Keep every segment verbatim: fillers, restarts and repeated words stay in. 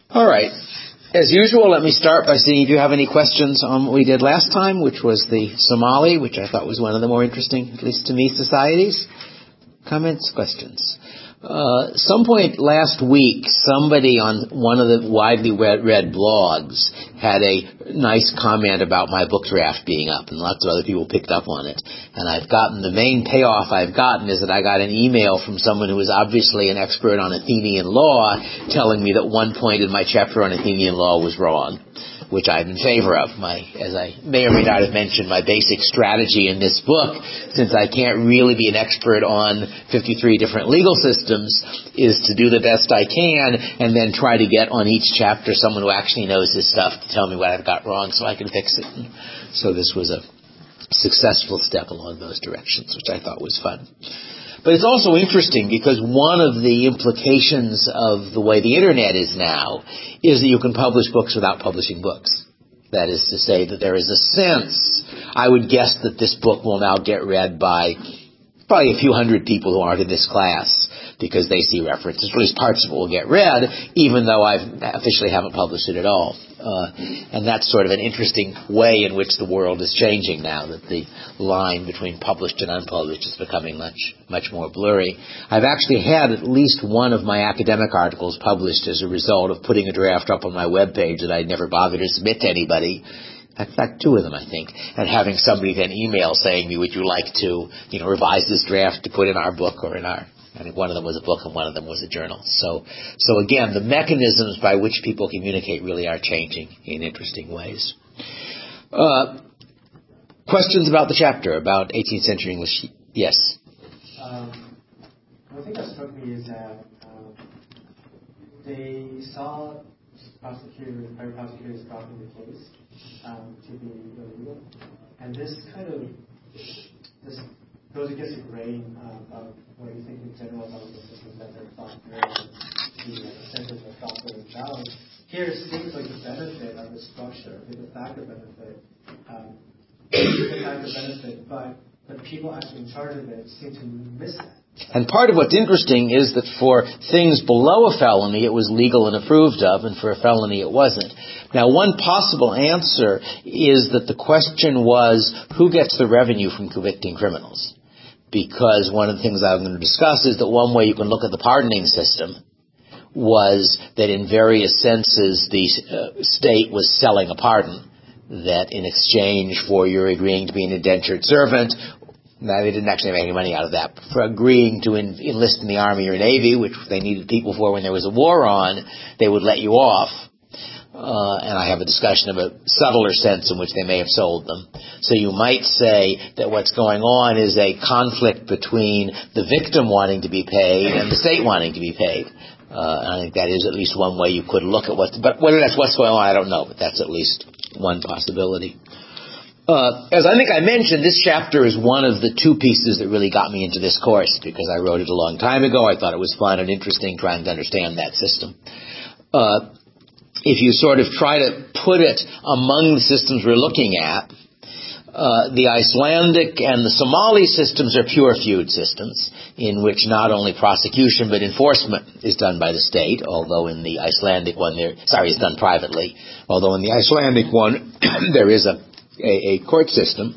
All right. As usual, let me start by seeing if you have any questions on what we did last time, which was the Somali, which I thought was one of the more interesting, at least to me, societies. Comments, questions? Uh, some point last week, somebody on one of the widely read, read blogs had a nice comment about my book draft being up, and lots of other people picked up on it. And I've gotten, the main payoff I've gotten is that I got an email from someone who was obviously an expert on Athenian law telling me that one point in my chapter on Athenian law was wrong, which I'm in favor of. My, as I may or may not have mentioned, my basic strategy in this book, since I can't really be an expert on fifty-three different legal systems, is to do the best I can and then try to get on each chapter someone who actually knows this stuff to tell me what I've got wrong so I can fix it. And so this was a successful step along those directions, which I thought was fun. But it's also interesting because one of the implications of the way the Internet is now is that you can publish books without publishing books. That is to say that there is a sense, I would guess that this book will now get read by probably a few hundred people who aren't in this class because they see references, or at least parts of it will get read, even though I officially haven't published it at all. Uh, and that's sort of an interesting way in which the world is changing now, that the line between published and unpublished is becoming much, much more blurry. I've actually had at least one of my academic articles published as a result of putting a draft up on my webpage that I'd never bothered to submit to anybody. In fact, two of them, I think, and having somebody then email saying me, would you like to, you know, revise this draft to put in our book or in our, I think one of them was a book and one of them was a journal. So, so again, the mechanisms by which people communicate really are changing in interesting ways. Uh, questions about the chapter, about eighteenth century English? Yes? Um, one thing that struck me is that um, they saw prosecutors, private prosecutors dropping the case um, to be illegal. And this kind of this goes against the grain um, of what you think in general about the system, that they're thoughtful, the incentives are thoughtful and balanced. Here it seems like the benefit of the structure, the fact of benefit, um, the fact of benefit, but the people actually in charge of it seem to miss that. And part of what's interesting is that for things below a felony, it was legal and approved of, and for a felony, it wasn't. Now, one possible answer is that the question was, who gets the revenue from convicting criminals? Because one of the things I'm going to discuss is that one way you can look at the pardoning system was that in various senses the uh, state was selling a pardon, that in exchange for your agreeing to be an indentured servant, now, they didn't actually make any money out of that. For agreeing to en- enlist in the Army or Navy, which they needed people for when there was a war on, they would let you off. Uh, and I have a discussion of a subtler sense in which they may have sold them. So you might say that what's going on is a conflict between the victim wanting to be paid and the state wanting to be paid. Uh, and I think that is at least one way you could look at what, but whether that's what's going on, I don't know, but that's at least one possibility. Uh, as I think I mentioned, this chapter is one of the two pieces that really got me into this course because I wrote it a long time ago. I thought it was fun and interesting trying to understand that system. Uh, if you sort of try to put it among the systems we're looking at, uh, the Icelandic and the Somali systems are pure feud systems in which not only prosecution but enforcement is done by the state, although in the Icelandic one, there, sorry, it's done privately, although in the Icelandic one there is a A, a court system.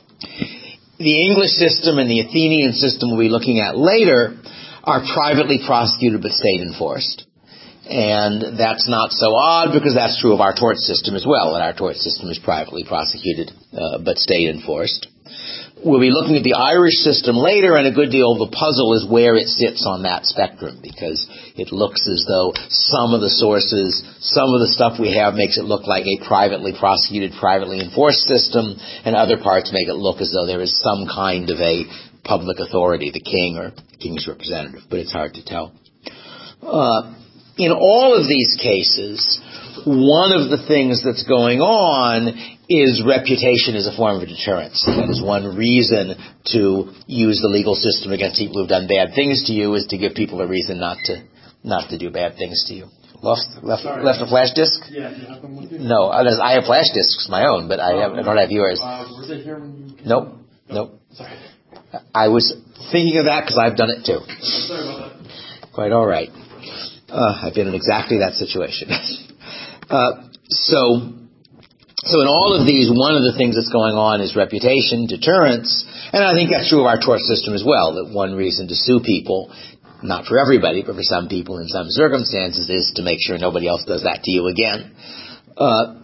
The English system and the Athenian system we'll be looking at later are privately prosecuted but state enforced. And that's not so odd because that's true of our tort system as well, that our tort system is privately prosecuted uh, but state enforced. We'll be looking at the Irish system later, and a good deal of the puzzle is where it sits on that spectrum, because it looks as though some of the sources, some of the stuff we have makes it look like a privately prosecuted, privately enforced system, and other parts make it look as though there is some kind of a public authority, the king or the king's representative, but it's hard to tell. Uh, in all of these cases, one of the things that's going on is reputation as a form of deterrence. That is one reason to use the legal system against people who've done bad things to you, is to give people a reason not to not to do bad things to you. Left left Sorry, left a flash disk? Yeah, you have them with you? No, I have flash disks, my own, but I, have, I don't have yours. Uh, was it here when you came? Nope, nope. Sorry. I was thinking of that because I've done it too. I'm sorry about that. Quite all right. Uh, I've been in exactly that situation. uh, so, so in all of these, one of the things that's going on is reputation, deterrence, and I think that's true of our tort system as well, that one reason to sue people, not for everybody, but for some people in some circumstances, is to make sure nobody else does that to you again. Uh,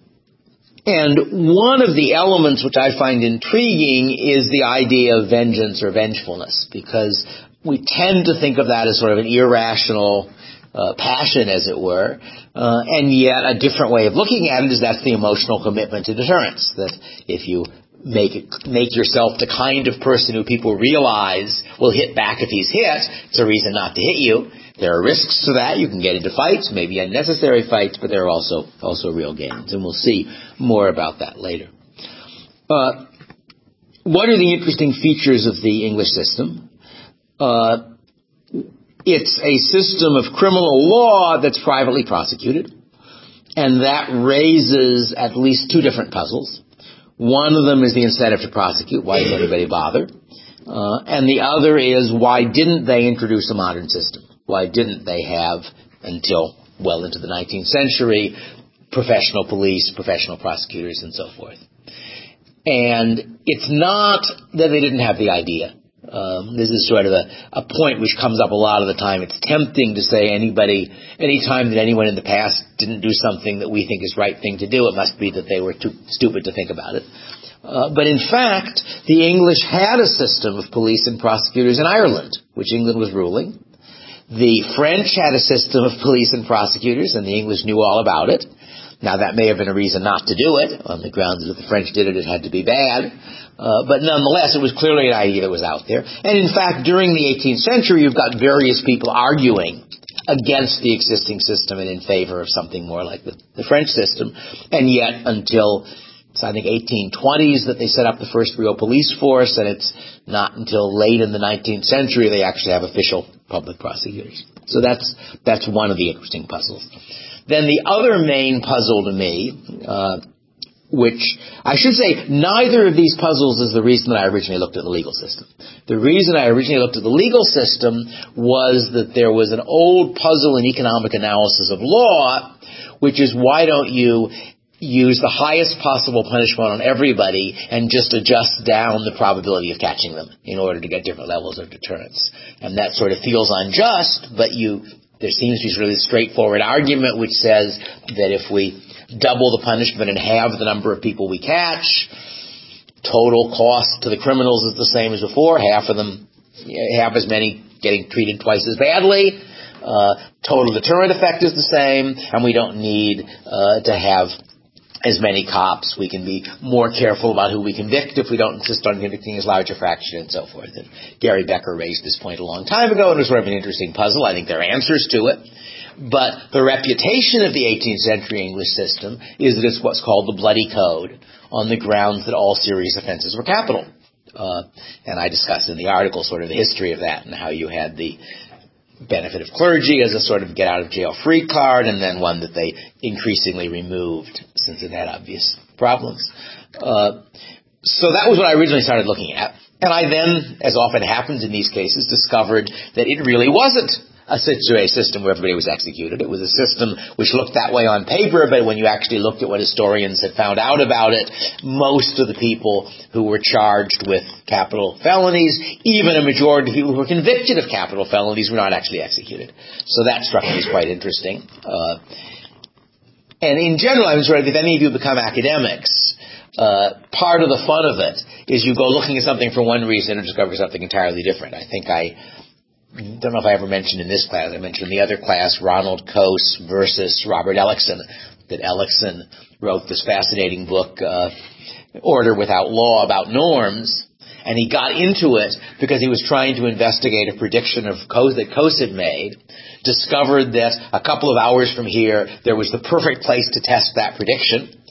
and one of the elements which I find intriguing is the idea of vengeance or vengefulness, because we tend to think of that as sort of an irrational uh, passion, as it were, uh, and yet a different way of looking at it is that's the emotional commitment to deterrence, that if you make it, make yourself the kind of person who people realize will hit back if he's hit, it's a reason not to hit you. There are risks to that. You can get into fights, maybe unnecessary fights, but there are also also real gains, and we'll see more about that later. Uh, what are the interesting features of the English system? Uh, it's a system of criminal law that's privately prosecuted, and that raises at least two different puzzles. One of them is the incentive to prosecute. Why does anybody bother? Uh, and the other is, why didn't they introduce a modern system? Why didn't they have, until well into the nineteenth century, professional police, professional prosecutors, and so forth? And it's not that they didn't have the idea. Um, this is sort of a, a point which comes up a lot of the time. It's tempting to say anybody, any time that anyone in the past didn't do something that we think is the right thing to do, it must be that they were too stupid to think about it. Uh, but in fact, the English had a system of police and prosecutors in Ireland, which England was ruling. The French had a system of police and prosecutors, and the English knew all about it. Now, that may have been a reason not to do it, on the grounds that if the French did it, it had to be bad. Uh, but nonetheless, it was clearly an idea that was out there. And in fact, during the eighteenth century, you've got various people arguing against the existing system and in favor of something more like the, the French system. And yet, until, it's, I think, eighteen twenties that they set up the first real police force, and it's not until late in the nineteenth century they actually have official public prosecutors. So that's that's one of the interesting puzzles. Then the other main puzzle to me, uh, which I should say neither of these puzzles is the reason that I originally looked at the legal system. The reason I originally looked at the legal system was that there was an old puzzle in economic analysis of law, which is, why don't you use the highest possible punishment on everybody and just adjust down the probability of catching them in order to get different levels of deterrence. And that sort of feels unjust, but you, there seems to be sort of a straightforward argument which says that if we double the punishment and halve the number of people we catch, total cost to the criminals is the same as before, half of them, half as many getting treated twice as badly, uh, total deterrent effect is the same, and we don't need uh, to have as many cops. We can be more careful about who we convict if we don't insist on convicting as large a fraction and so forth. And Gary Becker raised this point a long time ago, and it was sort of an interesting puzzle. I think there are answers to it. But the reputation of the eighteenth century English system is that it's what's called the Bloody Code, on the grounds that all serious offenses were capital. Uh, and I discussed in the article sort of the history of that and how you had the benefit of clergy as a sort of get-out-of-jail-free card, and then one that they increasingly removed since it had obvious problems. Uh, so that was what I originally started looking at. And I then, as often happens in these cases, discovered that it really wasn't a system where everybody was executed. It was a system which looked that way on paper, but when you actually looked at what historians had found out about it, most of the people who were charged with capital felonies, even a majority of people who were convicted of capital felonies, were not actually executed. So that struck me as quite interesting. Uh, and in general, I'm sure if any of you become academics, uh, part of the fun of it is you go looking at something for one reason and discover something entirely different. I think I don't know if I ever mentioned in this class, I mentioned in the other class, Ronald Coase versus Robert Ellickson, that Ellickson wrote this fascinating book, uh, Order Without Law, about norms, and he got into it because he was trying to investigate a prediction of Coase that Coase had made, discovered that a couple of hours from here, there was the perfect place to test that prediction,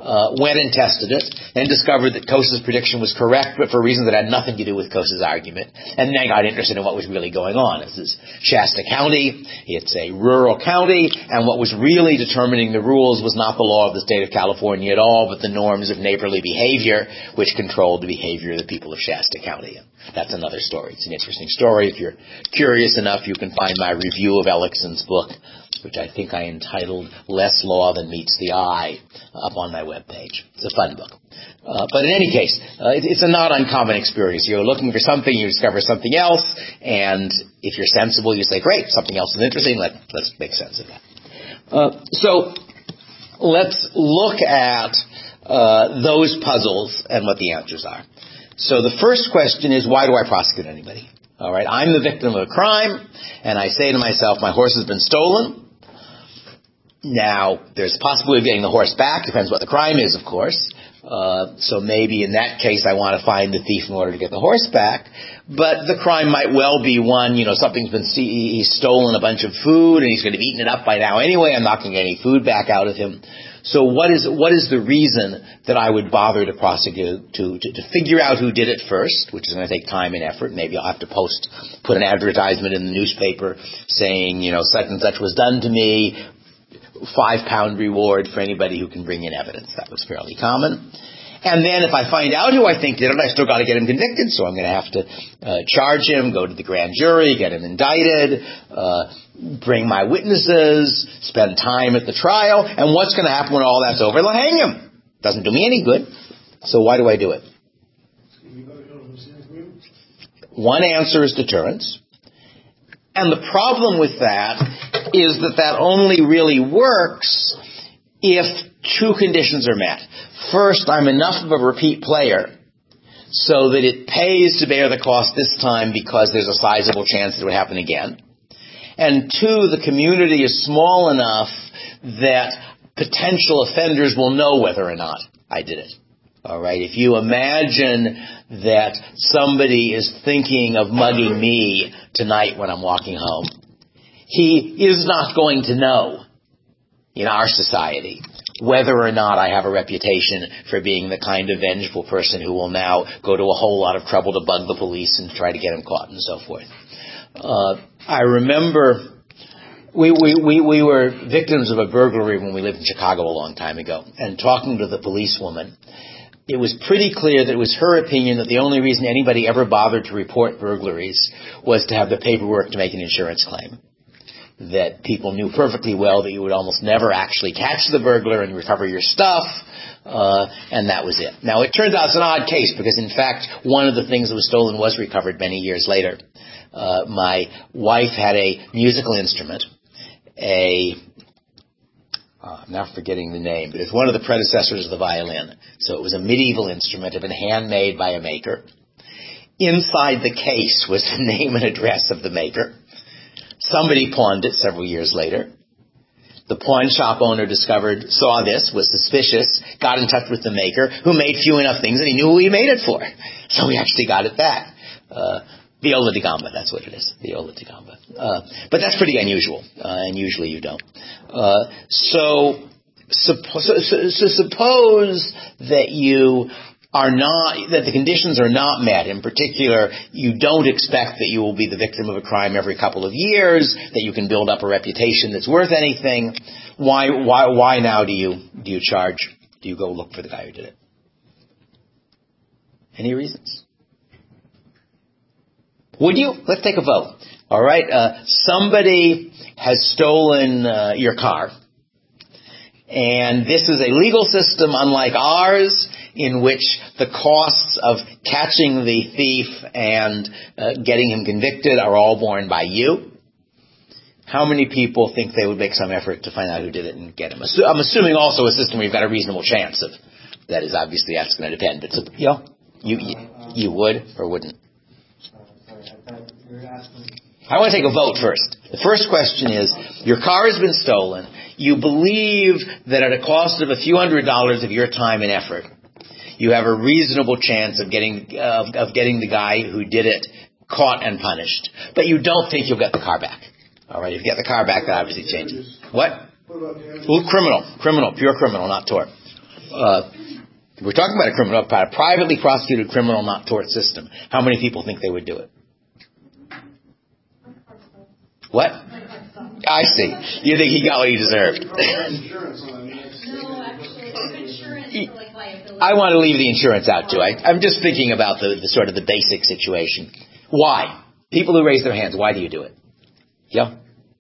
uh, went and tested it, and discovered that Coase's prediction was correct, but for reasons that had nothing to do with Coase's argument, and then got interested in what was really going on. This is Shasta County. It's a rural county, and what was really determining the rules was not the law of the state of California at all, but the norms of neighborly behavior, which controlled the behavior of the people of Shasta County. That's another story. It's an interesting story. If you're curious enough, you can find my review of Ellickson's book, which I think I entitled Less Law Than Meets the Eye, up on my webpage. It's a fun book. Uh, but in any case, uh, it, it's a not uncommon experience. You're looking for something, you discover something else, and if you're sensible, you say, great, something else is interesting, Let, let's make sense of that. Uh, so let's look at uh, those puzzles and what the answers are. So the first question is, why do I prosecute anybody? All right, I'm the victim of a crime, and I say to myself, my horse has been stolen. Now, there's a possibility of getting the horse back. Depends what the crime is, of course. Uh, so maybe in that case, I want to find the thief in order to get the horse back. But the crime might well be one, you know, something's been, he's stolen a bunch of food, and he's going to have eaten it up by now anyway. I'm not going to get any food back out of him. So what is what is the reason that I would bother to prosecute, to, to, to figure out who did it first, which is going to take time and effort. Maybe I'll have to post, put an advertisement in the newspaper saying, you know, such and such was done to me, five pound reward for anybody who can bring in evidence. That was fairly common. And then if I find out who I think did it, I still got to get him convicted, so I'm going to have to uh, charge him, go to the grand jury, get him indicted, uh, bring my witnesses, spend time at the trial, and what's going to happen when all that's over? They'll hang him. Doesn't do me any good. So why do I do it? One answer is deterrence. And the problem with that is that that only really works if two conditions are met. First, I'm enough of a repeat player so that it pays to bear the cost this time because there's a sizable chance it would happen again. And two, the community is small enough that potential offenders will know whether or not I did it. All right. If you imagine that somebody is thinking of mugging me tonight when I'm walking home, he is not going to know in our society whether or not I have a reputation for being the kind of vengeful person who will now go to a whole lot of trouble to bug the police and try to get him caught and so forth. Uh, I remember we, we, we, we were victims of a burglary when we lived in Chicago a long time ago, and talking to the policewoman, it was pretty clear that it was her opinion that the only reason anybody ever bothered to report burglaries was to have the paperwork to make an insurance claim. That people knew perfectly well that you would almost never actually catch the burglar and recover your stuff, uh, and that was it. Now, it turns out it's an odd case because, in fact, one of the things that was stolen was recovered many years later. Uh, my wife had a musical instrument, a Uh, I'm now forgetting the name, but it's one of the predecessors of the violin. So it was a medieval instrument, had been handmade by a maker. Inside the case was the name and address of the maker. Somebody pawned it several years later. The pawn shop owner discovered, saw this, was suspicious, got in touch with the maker, who made few enough things that he knew who he made it for. So we actually got it back. Uh, Viola da Gamba, that's what it is. Viola da Gamba. Uh, but that's pretty unusual, uh, and usually you don't. Uh, so, suppo- so, so, so suppose that you are not, that the conditions are not met. In particular, you don't expect that you will be the victim of a crime every couple of years, that you can build up a reputation that's worth anything. Why, why, why now do you, do you charge, do you go look for the guy who did it? Any reasons? Would you? Let's take a vote. All right. Uh, somebody has stolen uh, your car. And this is a legal system unlike ours, in which the costs of catching the thief and uh, getting him convicted are all borne by you. How many people think they would make some effort to find out who did it and get him? I'm assuming also a system where you've got a reasonable chance of. That is obviously, that's going to depend. But so, you know, you, you, you would or wouldn't? I want to take a vote first. The first question is, your car has been stolen. You believe that at a cost of a few hundred dollars of your time and effort, you have a reasonable chance of getting uh, of getting the guy who did it caught and punished. But you don't think you'll get the car back. All right, if you get the car back, that obviously changes. What? Well, criminal. Criminal. Pure criminal, not tort. Uh, we're talking about a criminal, a privately prosecuted criminal, not tort system. How many people think they would do it? What? I see. You think he got what he deserved? I want to leave the insurance out too. I, I'm just thinking about the, the sort of the basic situation. Why? People who raise their hands, why do you do it? Yeah?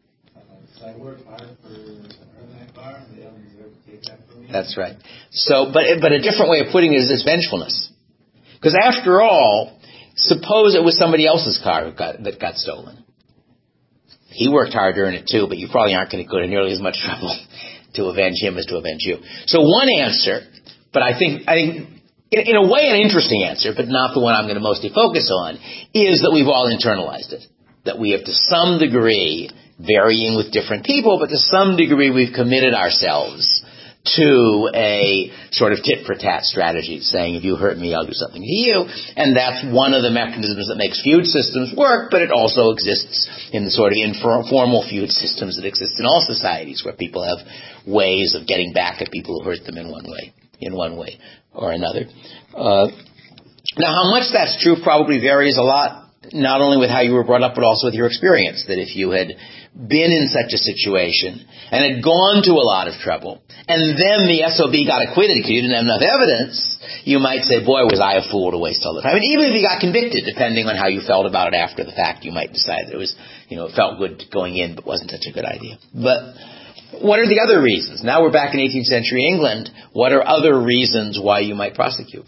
That's right. So, but but a different way of putting it is this vengefulness. Because after all, suppose it was somebody else's car that got, that got stolen. He worked hard to earn it too, but you probably aren't going to go to nearly as much trouble to avenge him as to avenge you. So one answer, but I think I think in, in a way an interesting answer, but not the one I'm going to mostly focus on, is that we've all internalized it. That we have to some degree, varying with different people, but to some degree we've committed ourselves to a sort of tit-for-tat strategy, saying if you hurt me, I'll do something to you. And that's one of the mechanisms that makes feud systems work, but it also exists in the sort of informal feud systems that exist in all societies, where people have ways of getting back at people who hurt them in one way, in one way or another. Uh, now, how much that's true probably varies a lot, not only with how you were brought up, but also with your experience. That if you had been in such a situation and had gone to a lot of trouble, and then the S O B got acquitted because you didn't have enough evidence, you might say, boy, was I a fool to waste all the time. I mean, even if you got convicted, depending on how you felt about it after the fact, you might decide that it was, you know, it felt good going in, but wasn't such a good idea. But what are the other reasons? Now we're back in eighteenth century England. What are other reasons why you might prosecute?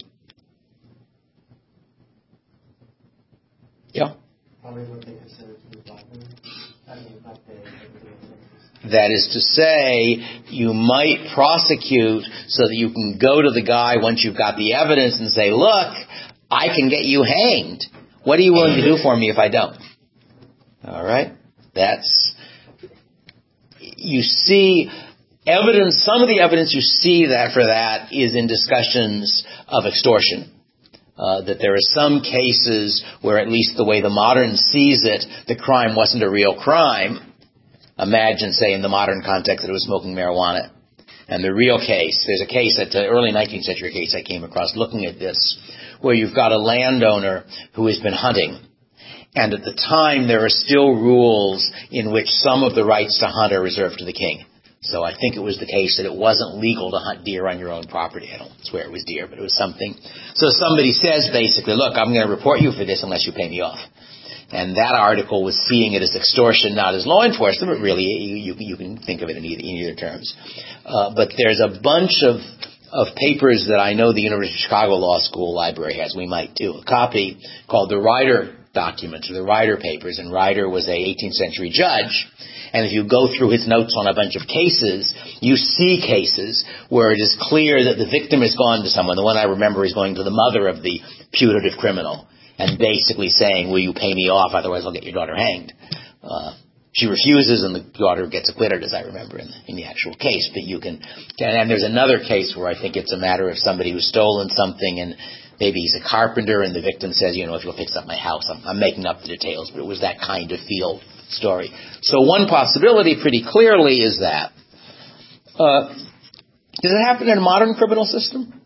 Yeah? Probably what they consider to be blackmail. I mean, not they, That is to say, you might prosecute so that you can go to the guy once you've got the evidence and say, look, I can get you hanged. What are you willing to do for me if I don't? All right? That's, you see evidence, some of the evidence you see that for that is in discussions of extortion. Uh, that there are some cases where, at least the way the modern sees it, the crime wasn't a real crime. Imagine, say, in the modern context that it was smoking marijuana. And the real case, there's a case, at the early nineteenth century case I came across looking at this, where you've got a landowner who has been hunting. And at the time, there are still rules in which some of the rights to hunt are reserved to the king. So I think it was the case that it wasn't legal to hunt deer on your own property. I don't swear it was deer, but it was something. So somebody says basically, look, I'm going to report you for this unless you pay me off. And that article was seeing it as extortion, not as law enforcement, but really you, you, you can think of it in either, in either terms. Uh, but there's a bunch of, of papers that I know the University of Chicago Law School library has. We might do a copy called the Ryder Documents, or the Ryder Papers. And Ryder was a eighteenth century judge. And if you go through his notes on a bunch of cases, you see cases where it is clear that the victim has gone to someone. The one I remember is going to the mother of the putative criminal and basically saying, will you pay me off, otherwise I'll get your daughter hanged. Uh, she refuses, and the daughter gets acquitted, as I remember, in the, in the actual case. But you can, and there's another case where I think it's a matter of somebody who's stolen something, and maybe he's a carpenter, and the victim says, you know, if you'll fix up my house. I'm, I'm making up the details, but it was that kind of feel story. So one possibility pretty clearly is that. Uh, does it happen in a modern criminal system?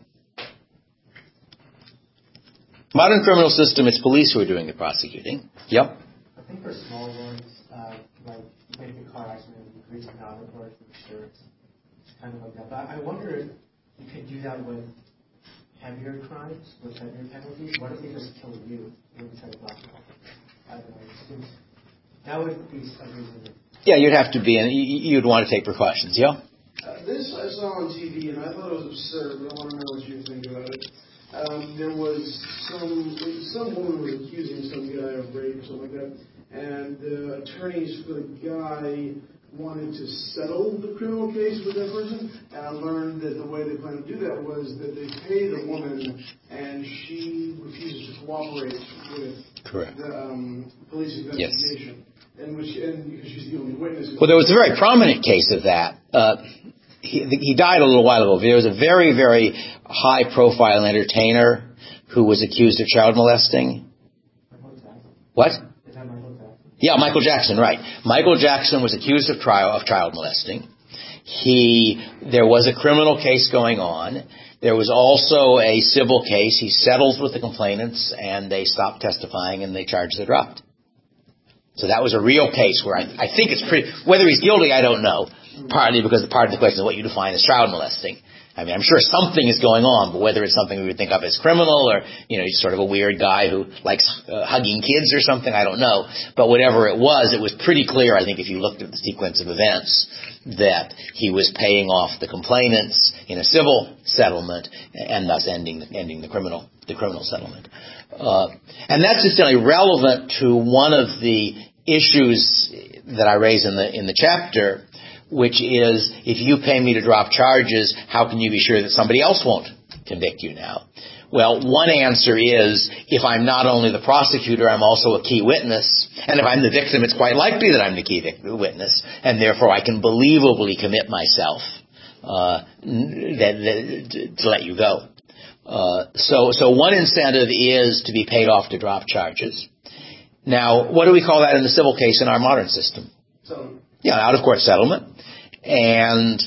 Modern criminal system, it's police who are doing the prosecuting. Yep. I think for small ones, uh, like maybe a car accident, increasing out report for insurance, kind of like that. But I wonder if you could do that with heavier crimes, with heavier penalties. What if they just kill you instead of blackmail? I don't know. It seems that would be some reason. Yeah, you'd have to be, and you'd want to take precautions. Yeah. Uh, this I saw on T V, and I thought it was absurd. But I want to know what you think about it. Um, there was some some woman was accusing some guy of rape or something like that, and the attorneys for the guy wanted to settle the criminal case with that person. And I learned that the way they plan to do that was that they pay the woman, and she refuses to cooperate with Correct. the um, police investigation. Yes. And, which, and because she's the only witness. Well, there was a very prominent case of that. Uh, he, he died a little while ago. There was a very, very high-profile entertainer who was accused of child molesting. What? Is that Michael Jackson? Yeah, Michael Jackson, right. Michael Jackson was accused of trial of child molesting. he, there was a criminal case going on. There was also a civil case. He settles with the complainants, and they stop testifying, and they charges are dropped. So that was a real case where I, I think it's pretty, whether he's guilty, I don't know. Partly because part of the question is what you define as child molesting. I mean, I'm sure something is going on, but whether it's something we would think of as criminal or, you know, he's sort of a weird guy who likes uh, hugging kids or something, I don't know. But whatever it was, it was pretty clear, I think, if you looked at the sequence of events, that he was paying off the complainants in a civil settlement and thus ending, ending the criminal, the criminal settlement. Uh, and that's essentially relevant to one of the issues that I raise in the, in the chapter, which is, if you pay me to drop charges, how can you be sure that somebody else won't convict you now? Well, one answer is, if I'm not only the prosecutor, I'm also a key witness. And if I'm the victim, it's quite likely that I'm the key witness. And therefore, I can believably commit myself uh, that, that, to let you go. Uh, so, so one incentive is to be paid off to drop charges. Now, what do we call that in the civil case in our modern system? So. Yeah, out-of-court settlement. And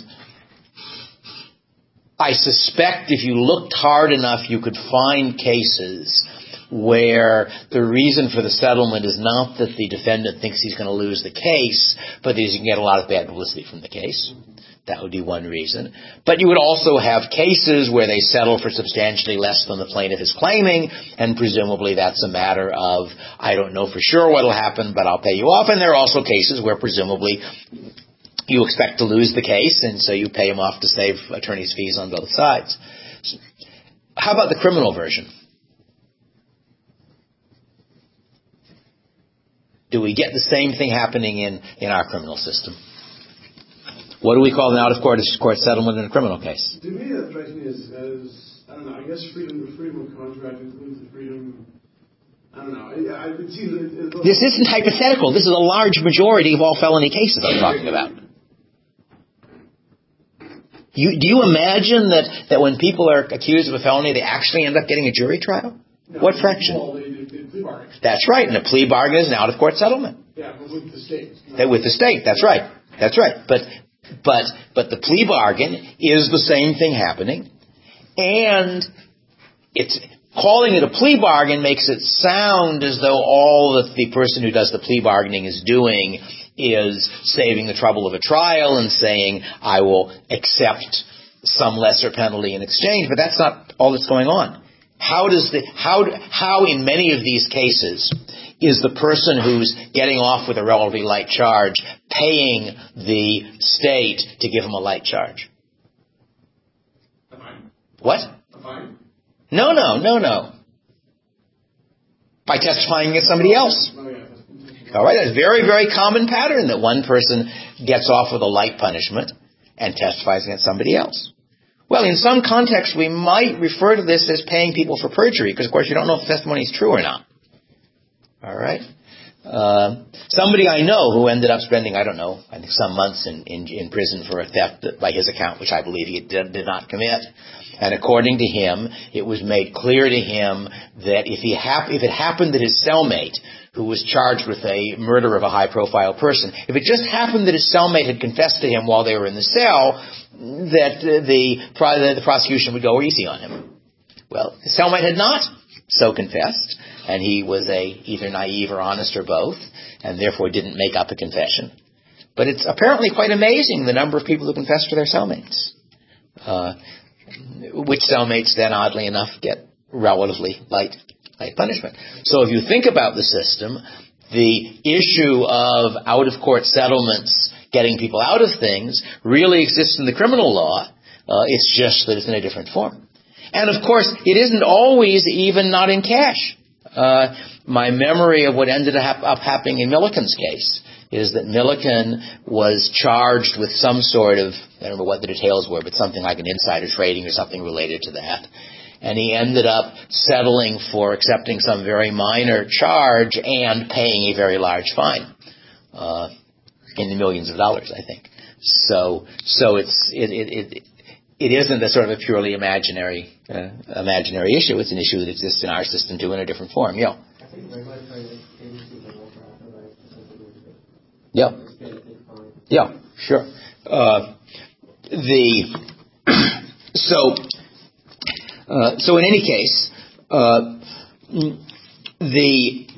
I suspect if you looked hard enough, you could find cases where the reason for the settlement is not that the defendant thinks he's going to lose the case, but that he can get a lot of bad publicity from the case. That would be one reason. But you would also have cases where they settle for substantially less than the plaintiff is claiming, and presumably that's a matter of, I don't know for sure what will happen, but I'll pay you off. And there are also cases where presumably you expect to lose the case, and so you pay him off to save attorney's fees on both sides. So, how about the criminal version? Do we get the same thing happening in, in our criminal system? What do we call an out-of-court court settlement in a criminal case? To me, that strikes me as, as I don't know, I guess freedom, the freedom of contract includes the freedom, I don't know, I, I could see that it, it, this isn't hypothetical. This is a large majority of all felony cases I'm talking about. You, do you imagine that, that when people are accused of a felony, they actually end up getting a jury trial? No, what fraction? Well, they, they, they plea bargain. That's right, and a plea bargain is an out-of-court settlement. Yeah, but with the state. That, with the state, that's right. That's right. But But but the plea bargain is the same thing happening, and it's calling it a plea bargain makes it sound as though all that the person who does the plea bargaining is doing is saving the trouble of a trial and saying, I will accept some lesser penalty in exchange. But that's not all that's going on. How does the how how in many of these cases is the person who's getting off with a relatively light charge paying the state to give him a light charge? A fine. What? A fine? No, no, no, no. By testifying against somebody else. Oh, yeah. All right, that's a very, very common pattern that one person gets off with a light punishment and testifies against somebody else. Well, in some contexts, we might refer to this as paying people for perjury, because, of course, you don't know if the testimony is true or not. All right? Uh, somebody I know who ended up spending, I don't know, I think some months in, in, in prison for a theft by his account, which I believe he did, did not commit. And according to him, it was made clear to him that if he hap- if it happened that his cellmate, who was charged with a murder of a high-profile person, if it just happened that his cellmate had confessed to him while they were in the cell, that uh, the, the, the prosecution would go easy on him. Well, his cellmate had not so confessed, and he was a either naive or honest or both, and therefore didn't make up a confession. But it's apparently quite amazing the number of people who confess to their cellmates, uh, which cellmates then, oddly enough, get relatively light light punishment. So if you think about the system, the issue of out-of-court settlements getting people out of things really exists in the criminal law. Uh, it's just that it's in a different form. And, of course, it isn't always even not in cash. Uh, my memory of what ended up, up happening in Milliken's case is that Milliken was charged with some sort of, I don't remember what the details were, but something like an insider trading or something related to that. And he ended up settling for accepting some very minor charge and paying a very large fine, uh, in the millions of dollars, I think. So, so it's, it, it, it, it isn't a sort of a purely imaginary, uh, imaginary issue. It's an issue that exists in our system too in a different form. Yeah. I think regulatory agencies are also authorized to Yeah. get a big fine. Yeah, sure. Uh, the so uh, so in any case, uh, the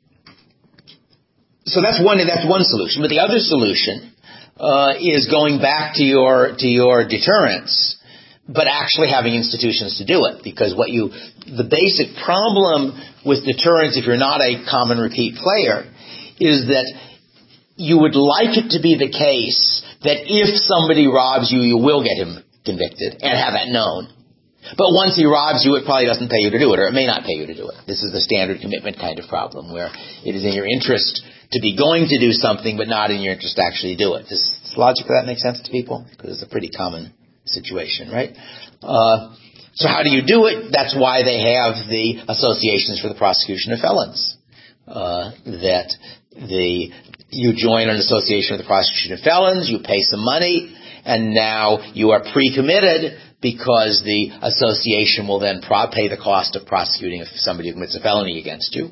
so that's one that's one solution. But the other solution uh, is going back to your to your deterrence, but actually having institutions to do it. Because what you the basic problem with deterrence, if you're not a common repeat player, is that you would like it to be the case that if somebody robs you, you will get him convicted and have that known. But once he robs you, it probably doesn't pay you to do it, or it may not pay you to do it. This is the standard commitment kind of problem, where it is in your interest to be going to do something, but not in your interest to actually do it. Does logic that make sense to people? Because it's a pretty common situation, right? Uh, so how do you do it? That's why they have the associations for the prosecution of felons. Uh, that the you join an association of the prosecution of felons, you pay some money, and now you are pre-committed, because the association will then pro- pay the cost of prosecuting if somebody commits a felony against you.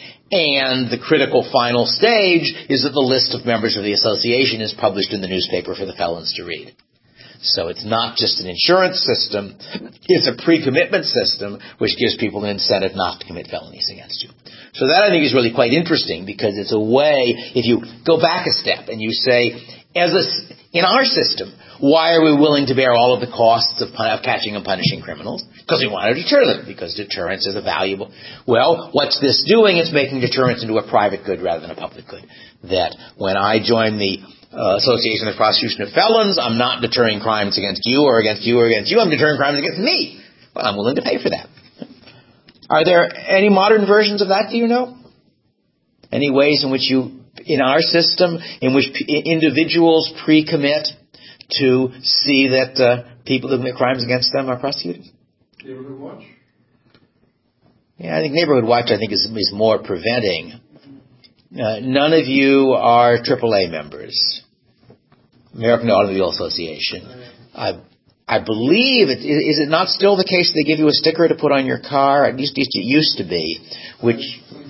And the critical final stage is that the list of members of the association is published in the newspaper for the felons to read. So it's not just an insurance system, it's a pre-commitment system which gives people an incentive not to commit felonies against you. So that I think is really quite interesting, because it's a way, if you go back a step and you say, as a, in our system, why are we willing to bear all of the costs of, of catching and punishing criminals? Because we want to deter them, because deterrence is a valuable... Well, what's this doing? It's making deterrence into a private good rather than a public good. That when I join the uh, Association of the Prosecution of Felons, I'm not deterring crimes against you or against you or against you. I'm deterring crimes against me. Well, I'm willing to pay for that. Are there any modern versions of that, do you know? Any ways in which you, in our system, in which p- individuals pre-commit to see that uh, people who commit crimes against them are prosecuted? Neighborhood Watch? Yeah, I think Neighborhood Watch, I think, is, is more preventing. Uh, none of you are triple A members. American Automobile Association. I I believe, it, is it not still the case they give you a sticker to put on your car? At least it used to be, which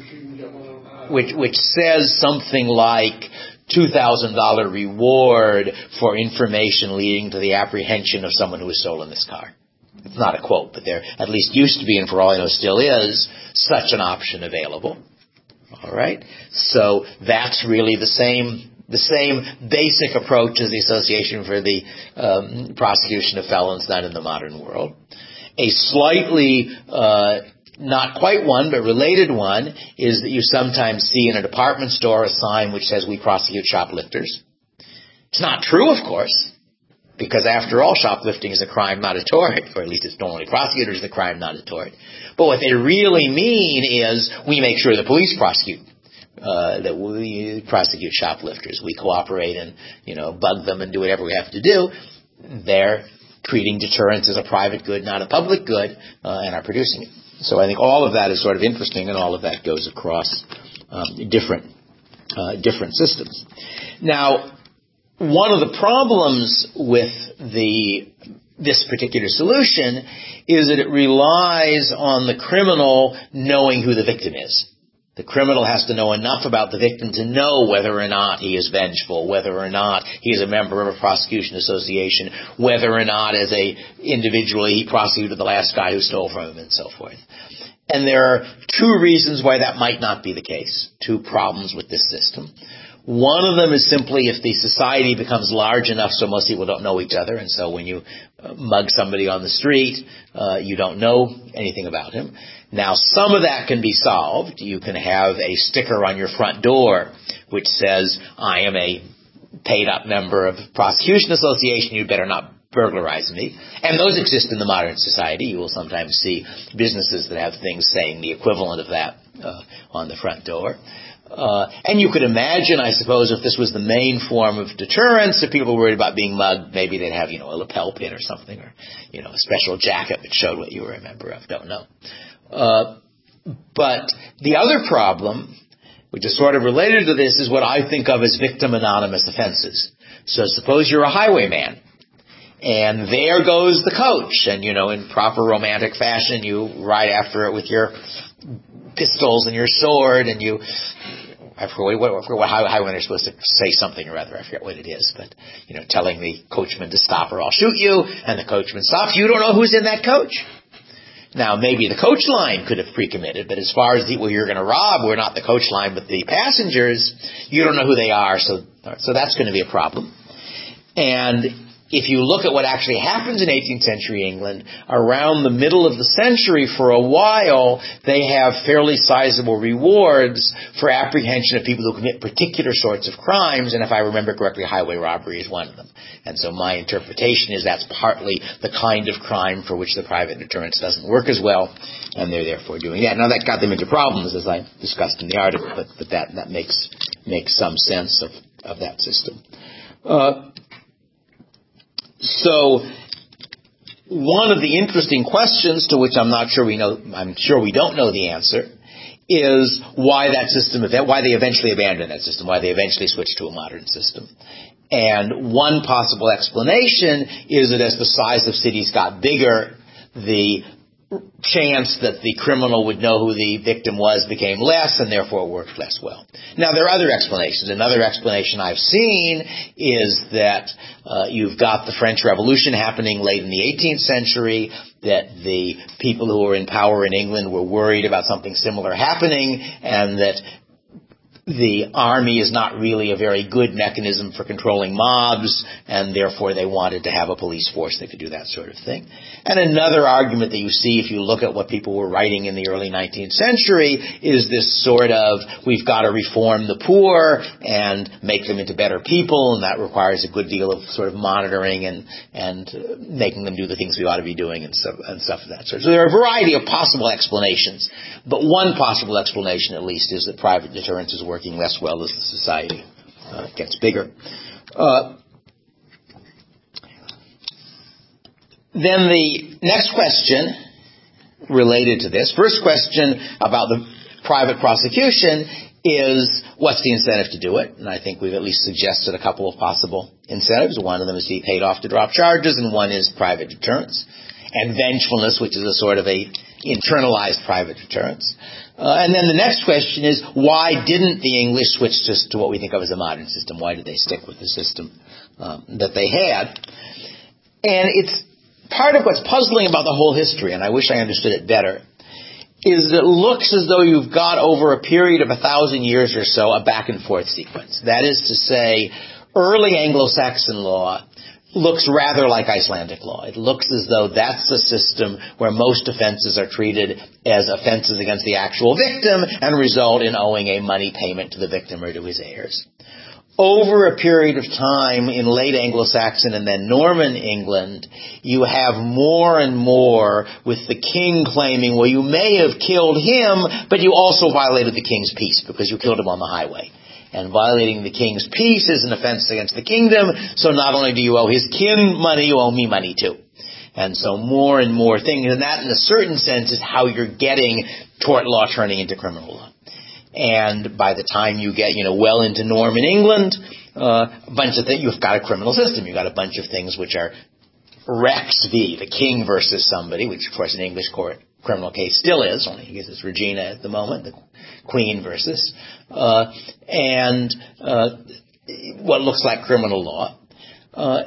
which which says something like two thousand dollars reward for information leading to the apprehension of someone who has stolen this car. It's not a quote, but there at least used to be, and for all I know still is, such an option available. All right? So that's really the same the same basic approach as the Association for the um, Prosecution of Felons done in the modern world. A slightly, uh, not quite one, but related one is that you sometimes see in a department store a sign which says, "We prosecute shoplifters." It's not true, of course, because after all, shoplifting is a crime, not a tort, or at least it's normally prosecuted as a crime, not a tort. But what they really mean is we make sure the police prosecute. Uh, that we prosecute shoplifters. We cooperate and, you know, bug them and do whatever we have to do. They're treating deterrence as a private good, not a public good, uh, and are producing it. So I think all of that is sort of interesting, and all of that goes across um, different uh, different systems. Now, one of the problems with the this particular solution is that it relies on the criminal knowing who the victim is. The criminal has to know enough about the victim to know whether or not he is vengeful, whether or not he is a member of a prosecution association, whether or not as a individual he prosecuted the last guy who stole from him, and so forth. And there are two reasons why that might not be the case, two problems with this system. One of them is simply if the society becomes large enough so most people don't know each other, and so when you uh, mug somebody on the street, uh, you don't know anything about him. Now, some of that can be solved. You can have a sticker on your front door which says, "I am a paid-up member of Prosecution Association, you better not burglarize me." And those exist in the modern society. You will sometimes see businesses that have things saying the equivalent of that uh, on the front door. Uh, and you could imagine, I suppose, if this was the main form of deterrence, if people were worried about being mugged, maybe they'd have, you know, a lapel pin or something, or, you know, a special jacket that showed what you were a member of. Don't know. Uh, but the other problem, which is sort of related to this, is what I think of as victim anonymous offenses. So suppose you're a highwayman, and there goes the coach, and, you know, in proper romantic fashion, you ride after it with your pistols and your sword, and you I forget what, I forget what how, how when they're supposed to say something or other. I forget what it is, but you know, telling the coachman to stop or I'll shoot you, and the coachman stops. You don't know who's in that coach. Now, maybe the coach line could have pre-committed, but as far as the, well, you're going to rob, we're not the coach line, but the passengers, you don't know who they are, so so that's going to be a problem. And if you look at what actually happens in eighteenth century England, around the middle of the century, for a while, they have fairly sizable rewards for apprehension of people who commit particular sorts of crimes, and if I remember correctly, highway robbery is one of them. And so my interpretation is that's partly the kind of crime for which the private deterrence doesn't work as well, and they're therefore doing that. Now, that got them into problems, as I discussed in the article, but, but that, that makes, makes some sense of, of that system. Uh, So, one of the interesting questions to which I'm not sure we know, I'm sure we don't know the answer, is why that system, why they eventually abandoned that system, why they eventually switched to a modern system. And one possible explanation is that as the size of cities got bigger, the chance that the criminal would know who the victim was became less, and therefore worked less well. Now, there are other explanations. Another explanation I've seen is that uh, you've got the French Revolution happening late in the eighteenth century, that the people who were in power in England were worried about something similar happening, and that the army is not really a very good mechanism for controlling mobs, and therefore they wanted to have a police force that could do that sort of thing. And another argument that you see if you look at what people were writing in the early nineteenth century is this sort of, we've got to reform the poor and make them into better people, and that requires a good deal of sort of monitoring and, and uh, making them do the things we ought to be doing and stuff, and stuff of that sort. So there are a variety of possible explanations, but one possible explanation at least is that private deterrence is working working less well as the society uh, gets bigger. Uh, then the next question related to this, first question about the private prosecution is, what's the incentive to do it? And I think we've at least suggested a couple of possible incentives. One of them is to be paid off to drop charges, and one is private deterrence. And vengefulness, which is a sort of a internalized private deterrence. Uh, and then the next question is, why didn't the English switch just to what we think of as a modern system? Why did they stick with the system um, that they had? And it's part of what's puzzling about the whole history, and I wish I understood it better, is that it looks as though you've got over a period of a thousand years or so a back and forth sequence. That is to say, early Anglo-Saxon law looks rather like Icelandic law. It looks as though that's the system where most offenses are treated as offenses against the actual victim and result in owing a money payment to the victim or to his heirs. Over a period of time in late Anglo-Saxon and then Norman England, you have more and more with the king claiming, well, you may have killed him, but you also violated the king's peace because you killed him on the highway. And violating the king's peace is an offense against the kingdom, so not only do you owe his kin money, you owe me money too. And so more and more things, and that in a certain sense is how you're getting tort law turning into criminal law. And by the time you get, you know, well into Norman England, uh, a bunch of things, you've got a criminal system. You've got a bunch of things which are Rex v. the king versus somebody, which of course an English court criminal case still is, only because it's Regina at the moment, the Queen versus, uh, and uh, what looks like criminal law. Uh,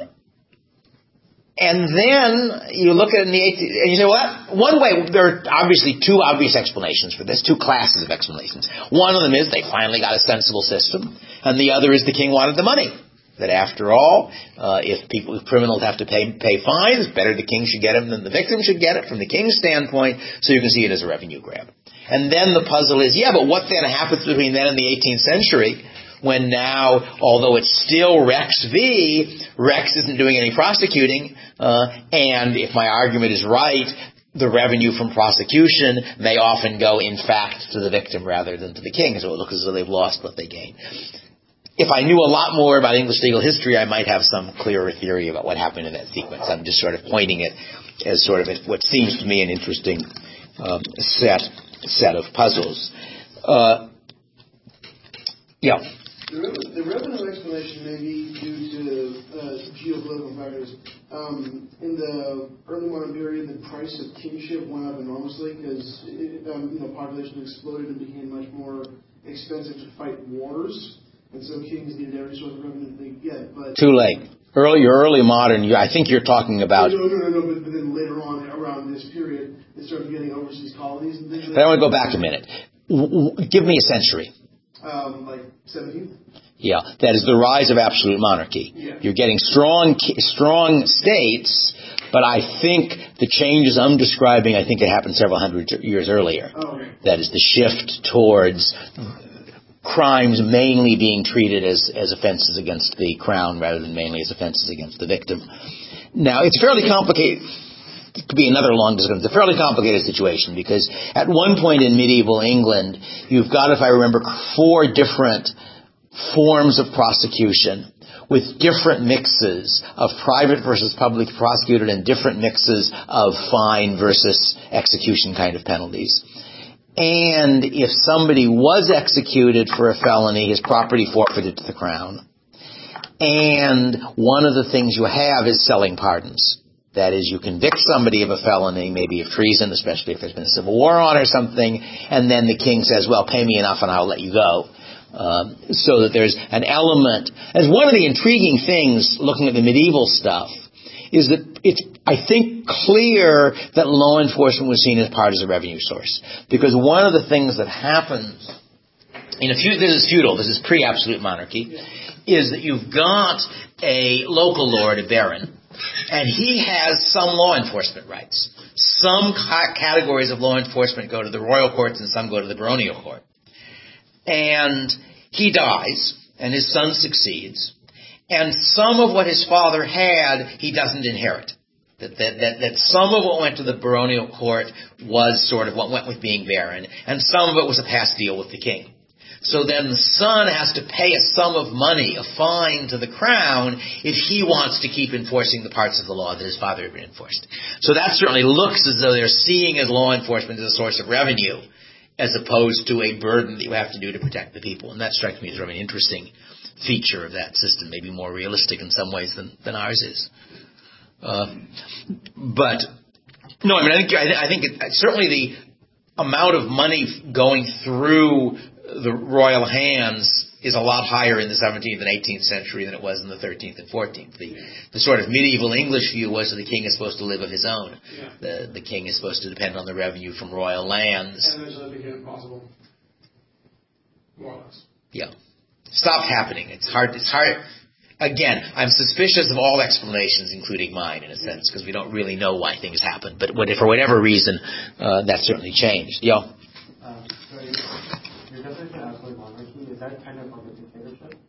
and then you look at it in the eighteenth, and you say, well, one way, there are obviously two obvious explanations for this, two classes of explanations. One of them is they finally got a sensible system, and the other is the king wanted the money. That after all, uh, if people, if criminals have to pay pay fines, better the king should get them than the victim should get it from the king's standpoint, so you can see it as a revenue grab. And then the puzzle is, yeah, but what then happens between then and the eighteenth century, when now, although it's still Rex v., Rex isn't doing any prosecuting, uh, and if my argument is right, the revenue from prosecution may often go, in fact, to the victim rather than to the king, so it looks as though they've lost what they gained. If I knew a lot more about English legal history, I might have some clearer theory about what happened in that sequence. I'm just sort of pointing it as sort of what seems to me an interesting um, set set of puzzles. Uh, yeah. The, revenue, the revenue explanation may be due to uh, geopolitical factors. Um, in the early modern period, the price of kingship went up enormously because um, you know, population exploded and became much more expensive to fight wars, and so kings needed every source of revenue they could get. But too late. Early, your early modern. You, I think you're talking about. No, no, no, no. But, but then later on, around this period, they started getting overseas colonies and things. But I want to go back a minute. W- w- give me a century. Um, like seventeenth. Yeah, that is the rise of absolute monarchy. Yeah. You're getting strong, strong states, but I think the changes I'm describing, I think it happened several hundred years earlier. Oh, okay. That is the shift towards crimes mainly being treated as, as offenses against the crown rather than mainly as offenses against the victim. Now, it's fairly complicated. It could be another long discussion. It's a fairly complicated situation because at one point in medieval England, you've got, if I remember, four different forms of prosecution with different mixes of private versus public prosecuted and different mixes of fine versus execution kind of penalties. And if somebody was executed for a felony, his property forfeited to the crown. And one of the things you have is selling pardons. That is, you convict somebody of a felony, maybe of treason, especially if there's been a civil war on or something, and then the king says, well, pay me enough and I'll let you go. Um, so that there's an element. As one of the intriguing things, looking at the medieval stuff, is that it's, I think, clear that law enforcement was seen as part of a revenue source. Because one of the things that happens, in a few, this is feudal, this is pre-absolute monarchy, is that you've got a local lord, a baron, and he has some law enforcement rights. Some ca- categories of law enforcement go to the royal courts and some go to the baronial court. And he dies, and his son succeeds. And some of what his father had, he doesn't inherit. That, that, that, that some of what went to the baronial court was sort of what went with being baron, and some of it was a past deal with the king. So then the son has to pay a sum of money, a fine to the crown, if he wants to keep enforcing the parts of the law that his father had been enforced. So that certainly looks as though they're seeing as law enforcement as a source of revenue, as opposed to a burden that you have to do to protect the people. And that strikes me as a really interesting feature of that system, maybe more realistic in some ways than, than ours is. Uh, but, no, I mean, I think, I, I think it, certainly the amount of money going through the royal hands is a lot higher in the seventeenth and eighteenth century than it was in the thirteenth and fourteenth. The, the sort of medieval English view was that the king is supposed to live of his own. Yeah. The, the king is supposed to depend on the revenue from royal lands. And eventually it became impossible. More or less. Yeah. Stopped happening. It's hard. It's hard. Again, I'm suspicious of all explanations, including mine, in a sense, because we don't really know why things happen. But what, for whatever reason, uh, that certainly changed. Yeah. Uh, so your definition of absolute monarchy, is that kind of like a dictatorship?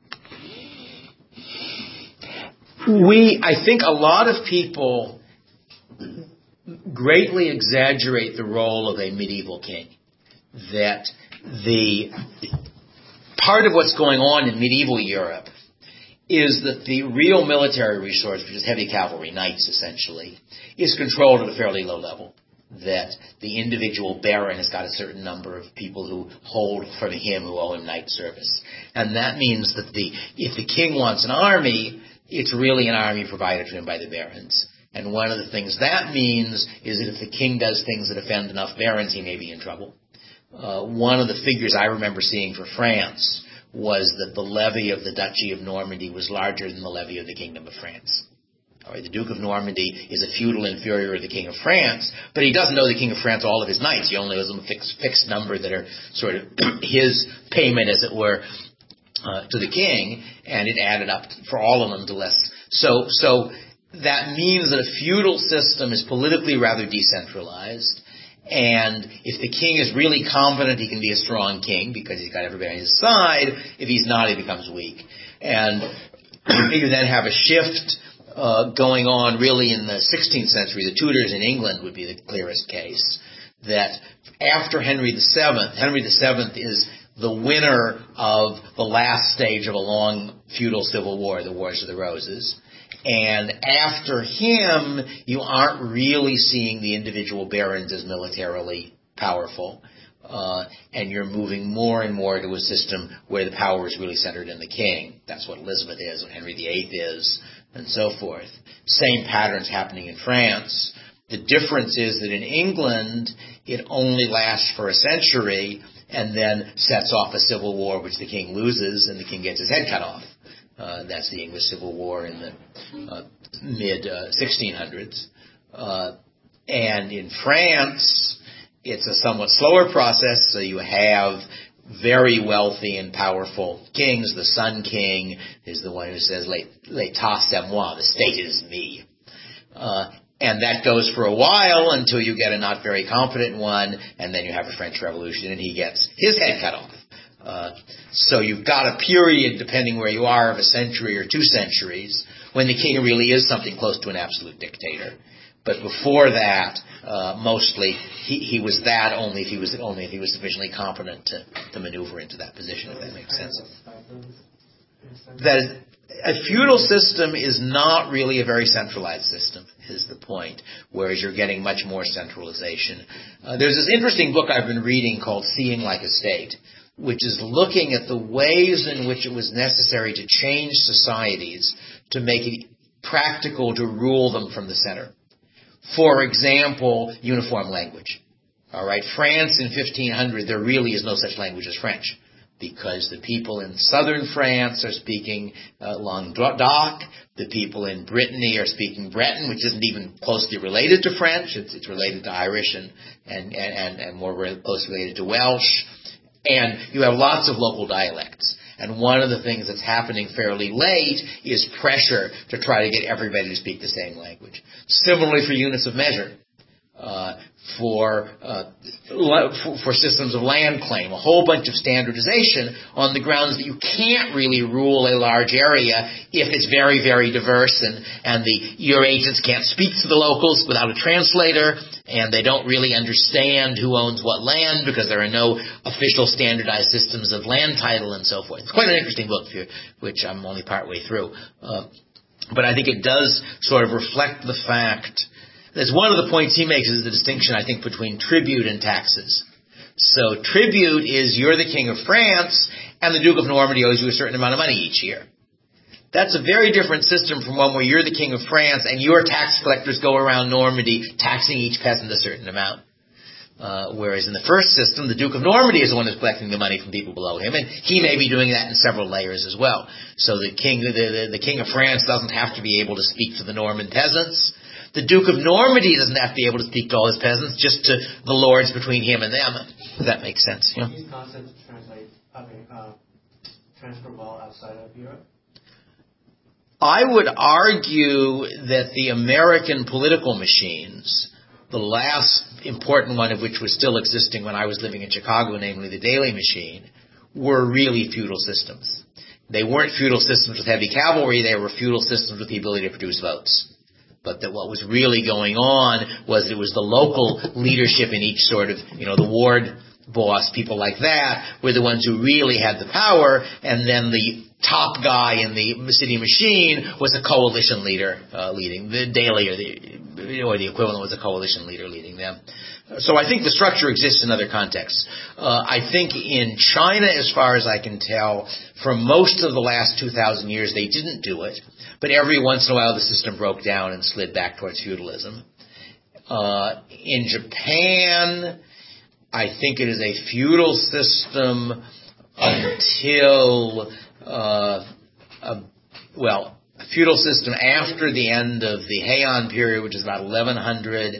We, I think, a lot of people greatly exaggerate the role of a medieval king. That the part of what's going on in medieval Europe is that the real military resource, which is heavy cavalry, knights essentially, is controlled at a fairly low level. That the individual baron has got a certain number of people who hold for him, who owe him knight service. And that means that the if the king wants an army, it's really an army provided to him by the barons. And one of the things that means is that if the king does things that offend enough barons, he may be in trouble. Uh, one of the figures I remember seeing for France was that the levy of the Duchy of Normandy was larger than the levy of the Kingdom of France. All right, the Duke of Normandy is a feudal inferior of the King of France, but he doesn't owe the King of France all of his knights. He only owes them a fixed, fixed number that are sort of his payment, as it were, uh, to the king, and it added up for all of them to less. So, so that means that a feudal system is politically rather decentralized. And if the king is really competent, he can be a strong king because he's got everybody on his side. If he's not, he becomes weak. And you then have a shift uh, going on really in the sixteenth century. The Tudors in England would be the clearest case. That after Henry the Seventh, Henry the Seventh is the winner of the last stage of a long feudal civil war, the Wars of the Roses. And after him, you aren't really seeing the individual barons as militarily powerful. Uh, and you're moving more and more to a system where the power is really centered in the king. That's what Elizabeth is, what Henry the Eighth is, and so forth. Same patterns happening in France. The difference is that in England, it only lasts for a century and then sets off a civil war which the king loses, and the king gets his head cut off. Uh, that's the English Civil War in the uh, mid uh, sixteen hundreds. Uh, and in France, it's a somewhat slower process, so you have very wealthy and powerful kings. The Sun King is the one who says, "L'État c'est moi," the state is me. Uh, and that goes for a while until you get a not very competent one, and then you have a French Revolution, and he gets his head cut off. Uh, so you've got a period, depending where you are, of a century or two centuries, when the king really is something close to an absolute dictator. But before that, uh, mostly he, he was that only if he was only if he was sufficiently competent to, to maneuver into that position. If that makes sense. That is, a feudal system is not really a very centralized system, is the point, whereas you're getting much more centralization. Uh, there's this interesting book I've been reading called Seeing Like a State, which is looking at the ways in which it was necessary to change societies to make it practical to rule them from the center. For example, uniform language. All right, France in fifteen hundred, there really is no such language as French, because the people in southern France are speaking uh, Languedoc, the people in Brittany are speaking Breton, which isn't even closely related to French. It's, it's related to Irish and, and, and, and more closely related to Welsh. And you have lots of local dialects. And one of the things that's happening fairly late is pressure to try to get everybody to speak the same language. Similarly for units of measure, uh, for, uh, for for systems of land claim, a whole bunch of standardization on the grounds that you can't really rule a large area if it's very, very diverse, and, and the your agents can't speak to the locals without a translator, and they don't really understand who owns what land because there are no official standardized systems of land title and so forth. It's quite an interesting book, which I'm only partway through. Uh, but I think it does sort of reflect the fact, as one of the points he makes is the distinction, I think, between tribute and taxes. So tribute is you're the king of France, and the Duke of Normandy owes you a certain amount of money each year. That's a very different system from one where you're the king of France and your tax collectors go around Normandy taxing each peasant a certain amount. Uh, whereas in the first system, the Duke of Normandy is the one who's collecting the money from people below him, and he may be doing that in several layers as well. So the king, the, the, the king of France doesn't have to be able to speak to the Norman peasants. The Duke of Normandy doesn't have to be able to speak to all his peasants, just to the lords between him and them. Does that make sense? Yeah. These concepts translate, I mean, uh, transfer well outside of Europe? I would argue that the American political machines, the last important one of which was still existing when I was living in Chicago, namely the Daily Machine, were really feudal systems. They weren't feudal systems with heavy cavalry, they were feudal systems with the ability to produce votes. But that what was really going on was it was the local leadership in each sort of, you know, the ward boss, people like that, were the ones who really had the power, and then the top guy in the city machine was a coalition leader uh, leading. The daily or the, or the equivalent was a coalition leader leading them. So I think the structure exists in other contexts. Uh, I think in China, as far as I can tell, for most of the last two thousand years, they didn't do it. But every once in a while, the system broke down and slid back towards feudalism. Uh, in Japan, I think it is a feudal system until, uh, uh, well, a feudal system after the end of the Heian period, which is about eleven hundred,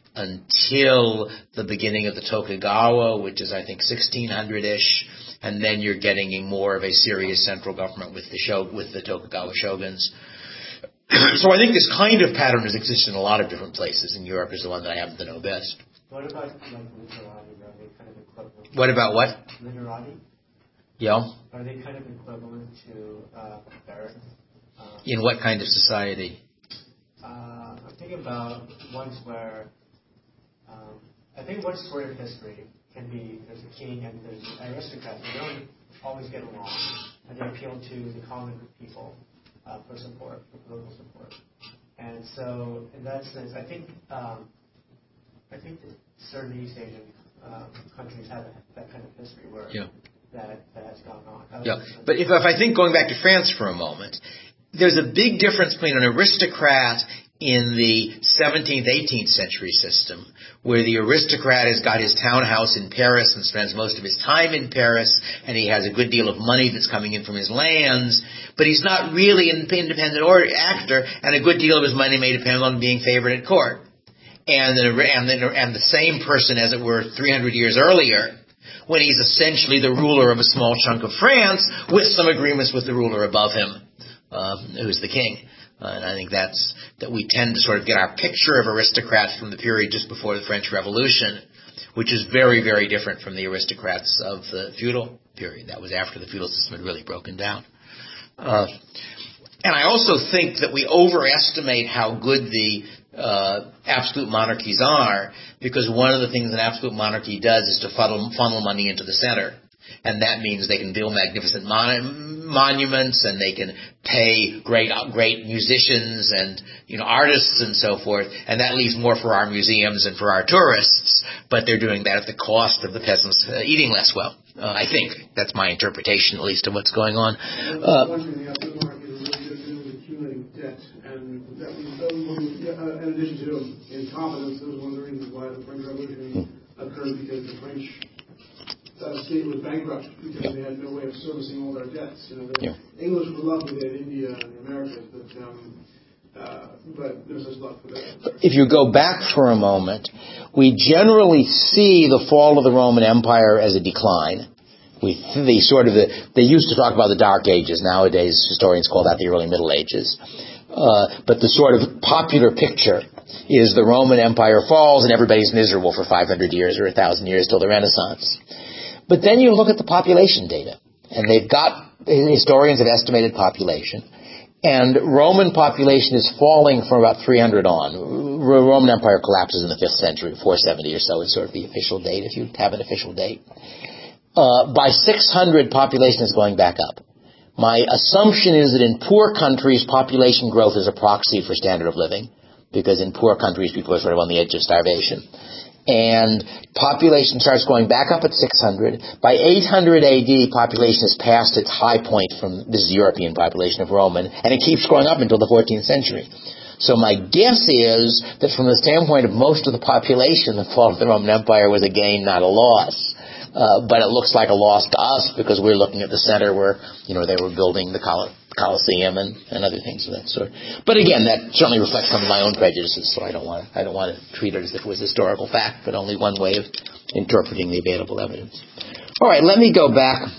until the beginning of the Tokugawa, which is, I think, sixteen hundred-ish. And then you're getting a more of a serious central government with the show, with the Tokugawa shoguns. So I think this kind of pattern has existed in a lot of different places, and Europe is the one that I happen to know best. What about like literati? Are they kind of equivalent? What about what? Literati? Yeah. Are they kind of equivalent to uh, barons? Uh, in what kind of society? Uh, I'm thinking about ones where um, I think one sort of history can be there's a king and there's aristocrats. They don't always get along, and they appeal to the common people uh, for support, for political support. And so, in that sense, I think um, I think that certain East Asian uh, countries have that kind of history where yeah. that, that has gone on. Yeah, but if, if I think going back to France for a moment, there's a big difference between an aristocrat in the seventeenth, eighteenth century system, where the aristocrat has got his townhouse in Paris and spends most of his time in Paris, and he has a good deal of money that's coming in from his lands, but he's not really an independent or actor, and a good deal of his money may depend on being favored at court. And the, and, the, and the same person, as it were, three hundred years earlier, when he's essentially the ruler of a small chunk of France, with some agreements with the ruler above him, uh, who's the king. Uh, and I think that's, that we tend to sort of get our picture of aristocrats from the period just before the French Revolution, which is very, very different from the aristocrats of the feudal period. That was after the feudal system had really broken down. Uh, and I also think that we overestimate how good the uh, absolute monarchies are, because one of the things an absolute monarchy does is to funnel, funnel money into the center. And that means they can build magnificent mon- monuments, and they can pay great, great musicians and, you know, artists and so forth. And that leaves more for our museums and for our tourists. But they're doing that at the cost of the peasants uh, eating less well. Uh, I think that's my interpretation, at least, of what's going on. Uh, one thing the absolute monarchy was really good to do was accumulating debt, and that was, that was one, uh, in addition to incompetence, that was one of the reasons why the French Revolution occurred, because the French Uh, state was bankrupt because they had no way of servicing all their debts. You know, the yeah. English were lucky they had India and the Americas, but um, uh, but no such luck for that. If you go back for a moment, we generally see the fall of the Roman Empire as a decline. We they sort of the, they used to talk about the Dark Ages. Nowadays, historians call that the early Middle Ages. Uh, but the sort of popular picture is the Roman Empire falls and everybody's miserable for five hundred years or one thousand years till the Renaissance. But then you look at the population data, and they've got, historians have estimated population, and Roman population is falling from about three hundred on. The Roman Empire collapses in the fifth century, four seventy or so is sort of the official date, if you have an official date. Uh, by six hundred, population is going back up. My assumption is that in poor countries, population growth is a proxy for standard of living, because in poor countries, people are sort of on the edge of starvation. And population starts going back up at six hundred. By eight hundred A D, population has passed its high point from, this is the European population of Roman, and it keeps going up until the fourteenth century. So my guess is that from the standpoint of most of the population, the fall of the Roman Empire was a gain, not a loss. Uh, but it looks like a loss to us because we're looking at the center where, you know, they were building the Col- Colosseum and, and other things of that sort. But again, that certainly reflects some of my own prejudices, so I don't want to, I don't want to treat it as if it was historical fact, but only one way of interpreting the available evidence. All right, let me go back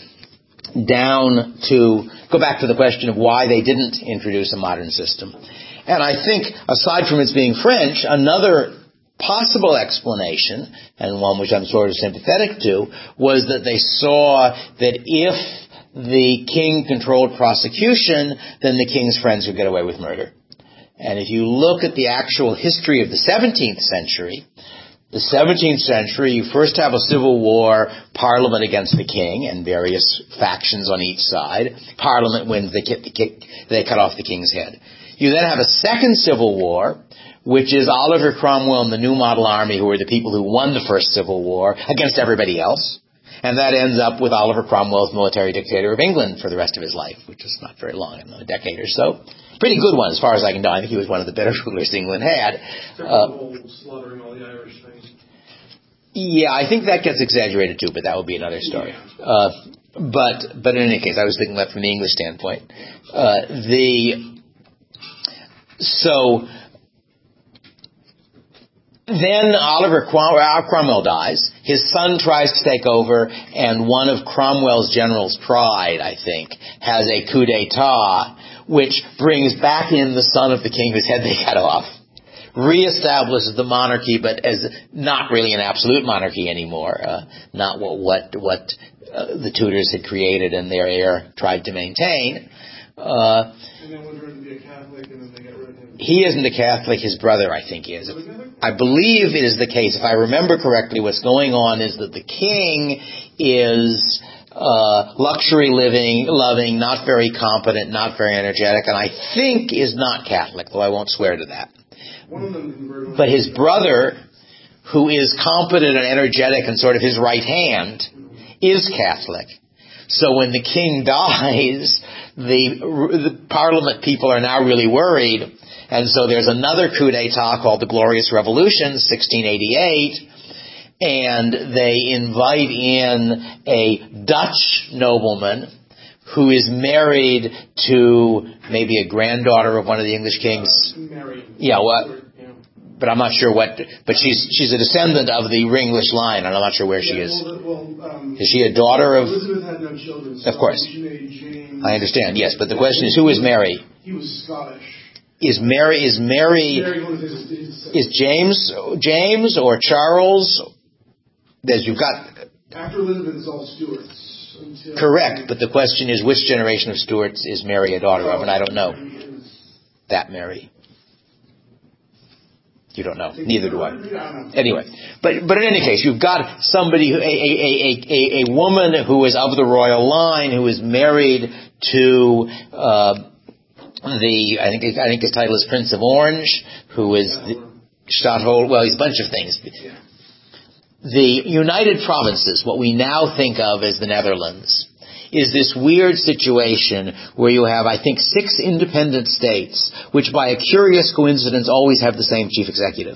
down to, go back to the question of why they didn't introduce a modern system. And I think, aside from its being French, another possible explanation, and one which I'm sort of sympathetic to, was that they saw that if the king controlled prosecution, then the king's friends would get away with murder. And if you look at the actual history of the seventeenth century, the seventeenth century, you first have a civil war, Parliament against the king, and various factions on each side. Parliament wins, they, kick, they cut off the king's head. You then have a second civil war, which is Oliver Cromwell and the New Model Army, who were the people who won the first Civil War, against everybody else. And that ends up with Oliver Cromwell as military dictator of England for the rest of his life, which is not very long, a decade or so. Pretty good one, as far as I can tell. I think he was one of the better rulers England had. Uh, slaughtering all the Irish things. Yeah, I think that gets exaggerated too, but that would be another story. Uh, but but in any case, I was thinking that from the English standpoint. Uh, the so. Then Oliver Cromwell dies. His son tries to take over, and one of Cromwell's generals, Pride, I think, has a coup d'etat, which brings back in the son of the king whose head they cut off, reestablishes the monarchy, but as not really an absolute monarchy anymore, uh, not what what what uh, the Tudors had created and their heir tried to maintain. Uh, and then was to be a Catholic, and then they got rid of him. He isn't a Catholic. His brother, I think, is. I believe it is the case. If I remember correctly, what's going on is that the king is uh, luxury living, loving, not very competent, not very energetic, and I think is not Catholic, though I won't swear to that. One of them but his brother, who is competent and energetic and sort of his right hand, is Catholic. So when the king dies, the, the Parliament people are now really worried And so there's another coup d'etat called the Glorious Revolution, sixteen eighty-eight, and they invite in a Dutch nobleman who is married to maybe a granddaughter of one of the English kings. Uh, Mary. Yeah, what? But I'm not sure what. But she's she's a descendant of the English line, and I'm not sure where yeah, she is. Well, well, um, is she a daughter of? Elizabeth had no children. So of course. She married James. I understand. Yes, but the question is, who is Mary? He was Scottish. Is Mary? Is Mary? Mary one of his, his, is James James or Charles? There's you've got. After Elizabeth, it's all Stuarts. Until Correct, but the question is, which generation of Stuarts is Mary a daughter of? And I don't know that Mary. You don't know. Neither do I. Anyway, but but in any case, you've got somebody, who, a, a, a, a woman who is of the royal line, who is married to uh, the, I think I think his title is Prince of Orange, who is the Stadtholder. Well, he's a bunch of things. The United Provinces, what we now think of as the Netherlands, is this weird situation where you have, I think, six independent states, which by a curious coincidence always have the same chief executive.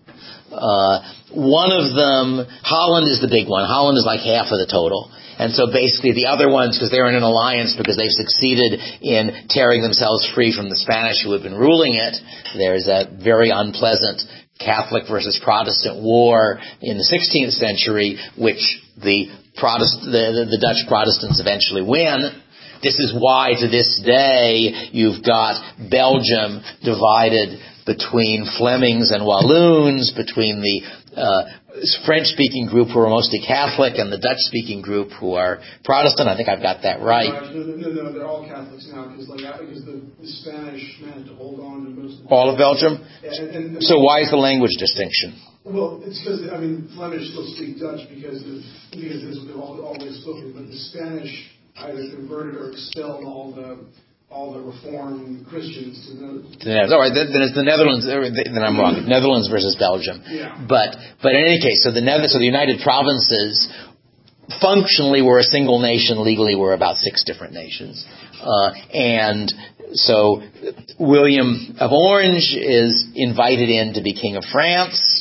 Uh, one of them, Holland is the big one. Holland is like half of the total. And so basically the other ones, because they're in an alliance because they've succeeded in tearing themselves free from the Spanish who have been ruling it, there's a very unpleasant Catholic versus Protestant war in the sixteenth century, which the Protest, the, the Dutch Protestants eventually win. This is why to this day you've got Belgium divided between Flemings and Walloons, between the uh, French-speaking group who are mostly Catholic and the Dutch-speaking group who are Protestant. I think I've got that right. No, no, no, they're all Catholics now because like, because the, the Spanish managed to hold on to most of the all of Belgium? And, and, and, so why is the language distinction? Well, it's because, I mean, Flemish still speak Dutch because of, because it's what they've always spoken, but the Spanish either converted or expelled all the all the Reformed Christians to the Netherlands. All right, then it's the Netherlands. Then I'm wrong. Netherlands versus Belgium. Yeah. But but in any case, so the Nether, so the United Provinces functionally were a single nation. Legally, were about six different nations. Uh, and so William of Orange is invited in to be King of France,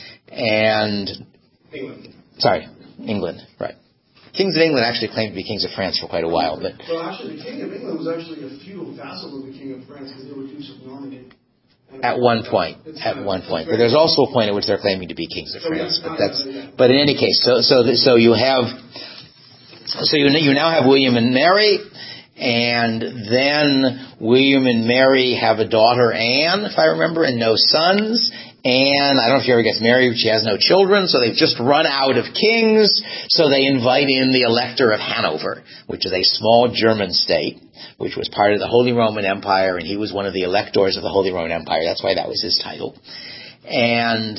and England. Sorry, England. Right. Kings of England actually claimed to be kings of France for quite a while, but well, actually, the King of England was actually a feudal vassal of the King of France because they were Dukes of Normandy. At one point, at uh, one point, but there's also a point at which they're claiming to be kings of France. But that's, but in any case, so so the, so you have, so you you now have William and Mary, and then William and Mary have a daughter Anne, if I remember, and no sons. And I don't know if she ever gets married, she has no children, so they've just run out of kings, so they invite in the Elector of Hanover, which is a small German state, which was part of the Holy Roman Empire, and he was one of the electors of the Holy Roman Empire. That's why that was his title. And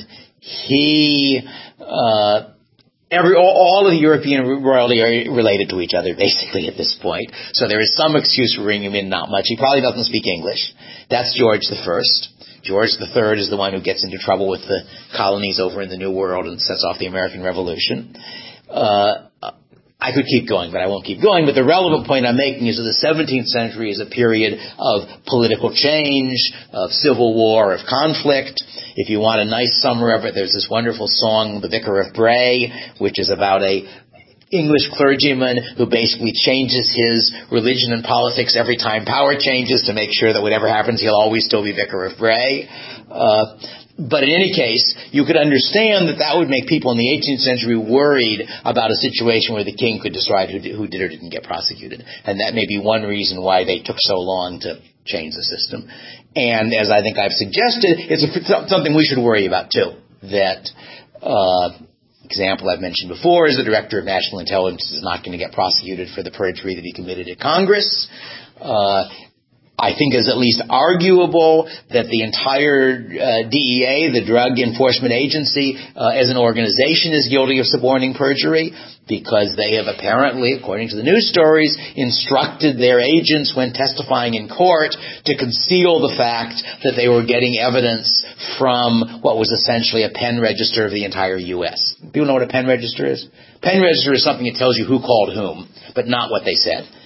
he, uh, every, all, all of the European royalty are related to each other, basically, at this point. So there is some excuse for bringing him in, not much. He probably doesn't speak English. That's George the First. George the Third is the one who gets into trouble with the colonies over in the New World and sets off the American Revolution. Uh, I could keep going, but I won't keep going. But the relevant point I'm making is that the seventeenth century is a period of political change, of civil war, of conflict. If you want a nice summary of it, there's this wonderful song, The Vicar of Bray, which is about a English clergyman who basically changes his religion and politics every time power changes to make sure that whatever happens, he'll always still be Vicar of Bray. Uh, but in any case, you could understand that that would make people in the eighteenth century worried about a situation where the king could decide who did, who did or didn't get prosecuted. And that may be one reason why they took so long to change the system. And as I think I've suggested, it's a, something we should worry about too. That, uh, example I've mentioned before is the Director of National Intelligence is not going to get prosecuted for the perjury that he committed at Congress. Uh, I think it's at least arguable that the entire uh, D E A, the Drug Enforcement Agency, uh, as an organization is guilty of suborning perjury because they have apparently, according to the news stories, instructed their agents when testifying in court to conceal the fact that they were getting evidence from what was essentially a pen register of the entire U S People know what a pen register is? Pen register is something that tells you who called whom, but not what they said.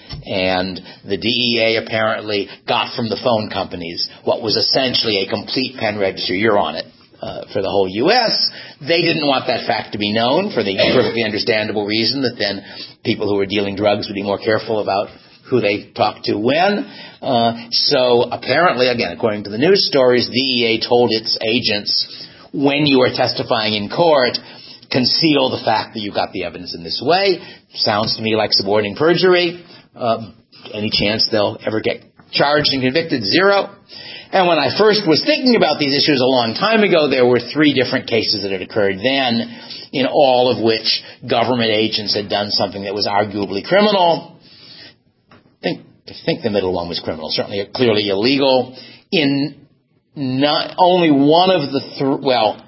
And the D E A apparently got from the phone companies what was essentially a complete pen registry. You're on it. Uh, for the whole U S They didn't want that fact to be known for the perfectly understandable reason that then people who were dealing drugs would be more careful about who they talked to when. Uh, so apparently, again, according to the news stories, D E A told its agents, when you are testifying in court, conceal the fact that you got the evidence in this way. Sounds to me like suborning perjury. Uh, any chance they'll ever get charged and convicted? Zero. And when I first was thinking about these issues a long time ago, there were three different cases that had occurred then, in all of which government agents had done something that was arguably criminal. I think, I think the middle one was criminal, certainly clearly illegal. In not only one of the th- well,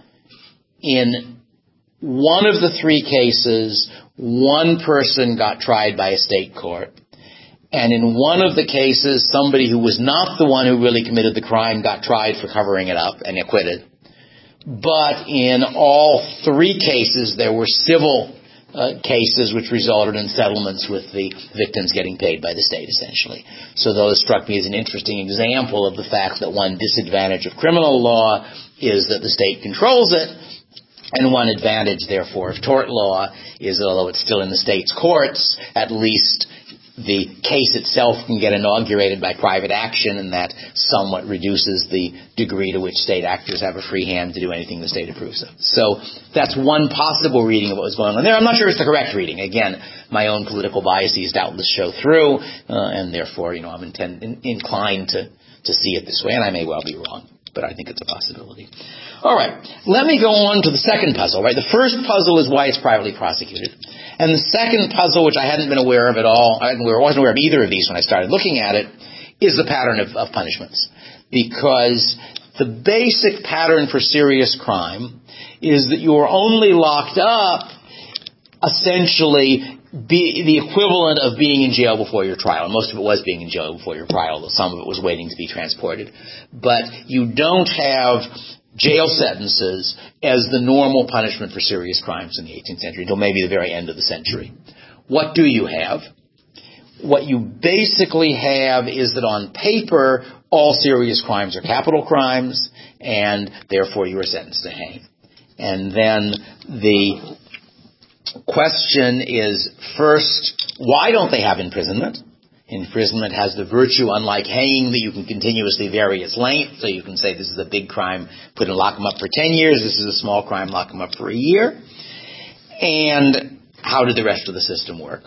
in one of the three cases, one person got tried by a state court. And in one of the cases, somebody who was not the one who really committed the crime got tried for covering it up and acquitted. But in all three cases, there were civil uh, cases which resulted in settlements with the victims getting paid by the state, essentially. So those struck me as an interesting example of the fact that one disadvantage of criminal law is that the state controls it, and one advantage, therefore, of tort law is that although it's still in the state's courts, at least the case itself can get inaugurated by private action, and that somewhat reduces the degree to which state actors have a free hand to do anything the state approves of. So that's one possible reading of what was going on there. I'm not sure it's the correct reading. Again, my own political biases doubtless show through, uh, and therefore, you know, I'm intend- in- inclined to, to see it this way, and I may well be wrong, but I think it's a possibility. All right, let me go on to the second puzzle, right? The first puzzle is why it's privately prosecuted. And the second puzzle, which I hadn't been aware of at all, I wasn't aware of either of these when I started looking at it, is the pattern of, of punishments. Because the basic pattern for serious crime is that you are only locked up, essentially, be the equivalent of being in jail before your trial. And most of it was being in jail before your trial, though some of it was waiting to be transported. But you don't have jail sentences as the normal punishment for serious crimes in the eighteenth century until maybe the very end of the century. What do you have? What you basically have is that on paper, all serious crimes are capital crimes, and therefore you are sentenced to hang. And then the question is, first, why don't they have imprisonment? Imprisonment has the virtue, unlike hanging, that you can continuously vary its length. So you can say this is a big crime, put and lock them up for ten years. This is a small crime, lock them up for a year. And how did the rest of the system work?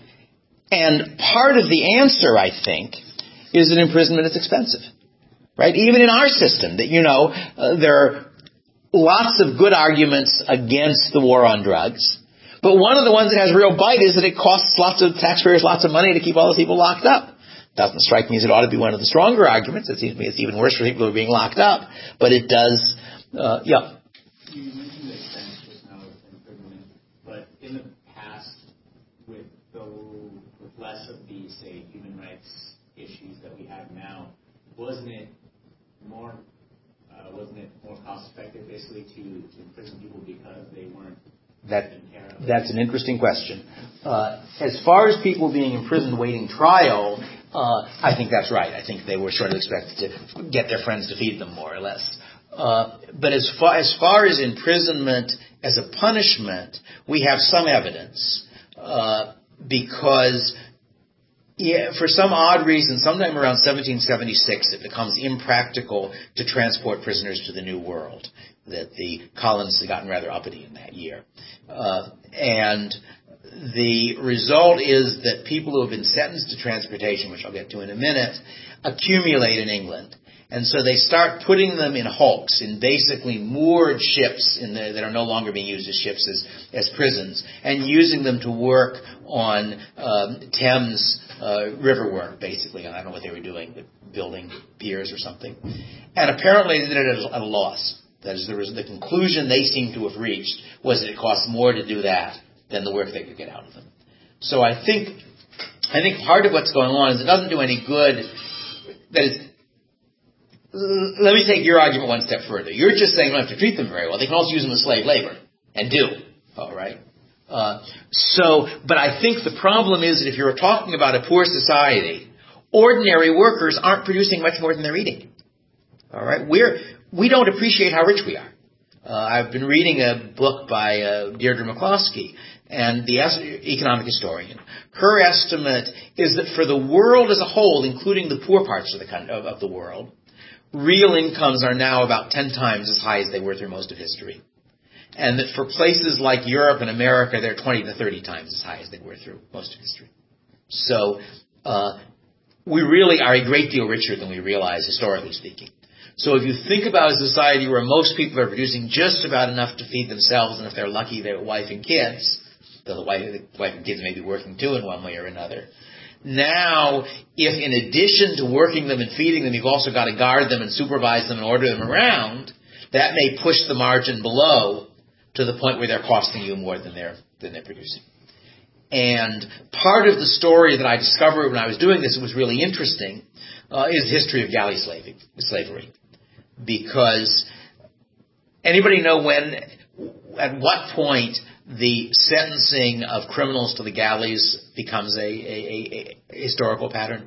And part of the answer, I think, is that imprisonment is expensive. Right? Even in our system, that, you know, uh, there are lots of good arguments against the war on drugs. But one of the ones that has real bite is that it costs lots of taxpayers lots of money to keep all those people locked up. Doesn't strike me as it ought to be one of the stronger arguments. It seems to me it's even worse for people who are being locked up. But it does, uh, yeah. You mentioned the expense just now of imprisonment, but in the past, with the with less of the, say, human rights issues that we have now, wasn't it more uh, wasn't it more cost effective basically to, to imprison people because they weren't That, that's an interesting question. Uh, as far as people being imprisoned waiting trial, uh, I think that's right. I think they were sort of expected to get their friends to feed them, more or less. Uh, but as far, as far as imprisonment as a punishment, we have some evidence, uh, because yeah, for some odd reason, sometime around seventeen seventy-six, it becomes impractical to transport prisoners to the New World. That the colonists had gotten rather uppity in that year. Uh, and the result is that people who have been sentenced to transportation, which I'll get to in a minute, accumulate in England. And so they start putting them in hulks, in basically moored ships in the, that are no longer being used as ships, as, as prisons, and using them to work on um, Thames uh, river work, basically. And I don't know what they were doing, but building piers or something. And apparently they did it at a, at a loss. That is, there was the conclusion they seemed to have reached was that it costs more to do that than the work they could get out of them. So I think, I think part of what's going on is it doesn't do any good. That is, let me take your argument one step further. You're just saying you don't have to treat them very well. They can also use them as slave labor, and do. All right. Uh, so, but I think the problem is that if you're talking about a poor society, ordinary workers aren't producing much more than they're eating. All right, we're we don't appreciate how rich we are. Uh, I've been reading a book by uh, Deirdre McCloskey, and the es- economic historian. Her estimate is that for the world as a whole, including the poor parts of the country, of, of the world, real incomes are now about ten times as high as they were through most of history. And that for places like Europe and America, they're twenty to thirty times as high as they were through most of history. So uh, we really are a great deal richer than we realize, historically speaking. So if you think about a society where most people are producing just about enough to feed themselves, and if they're lucky, their wife and kids, though the wife, the wife and kids may be working too in one way or another. Now, if in addition to working them and feeding them, you've also got to guard them and supervise them and order them around, that may push the margin below to the point where they're costing you more than they're than they're producing. And part of the story that I discovered when I was doing this, it was really interesting, uh, is the history of galley slaving, slavery. Because anybody know when, at what point the sentencing of criminals to the galleys becomes a, a, a, a historical pattern?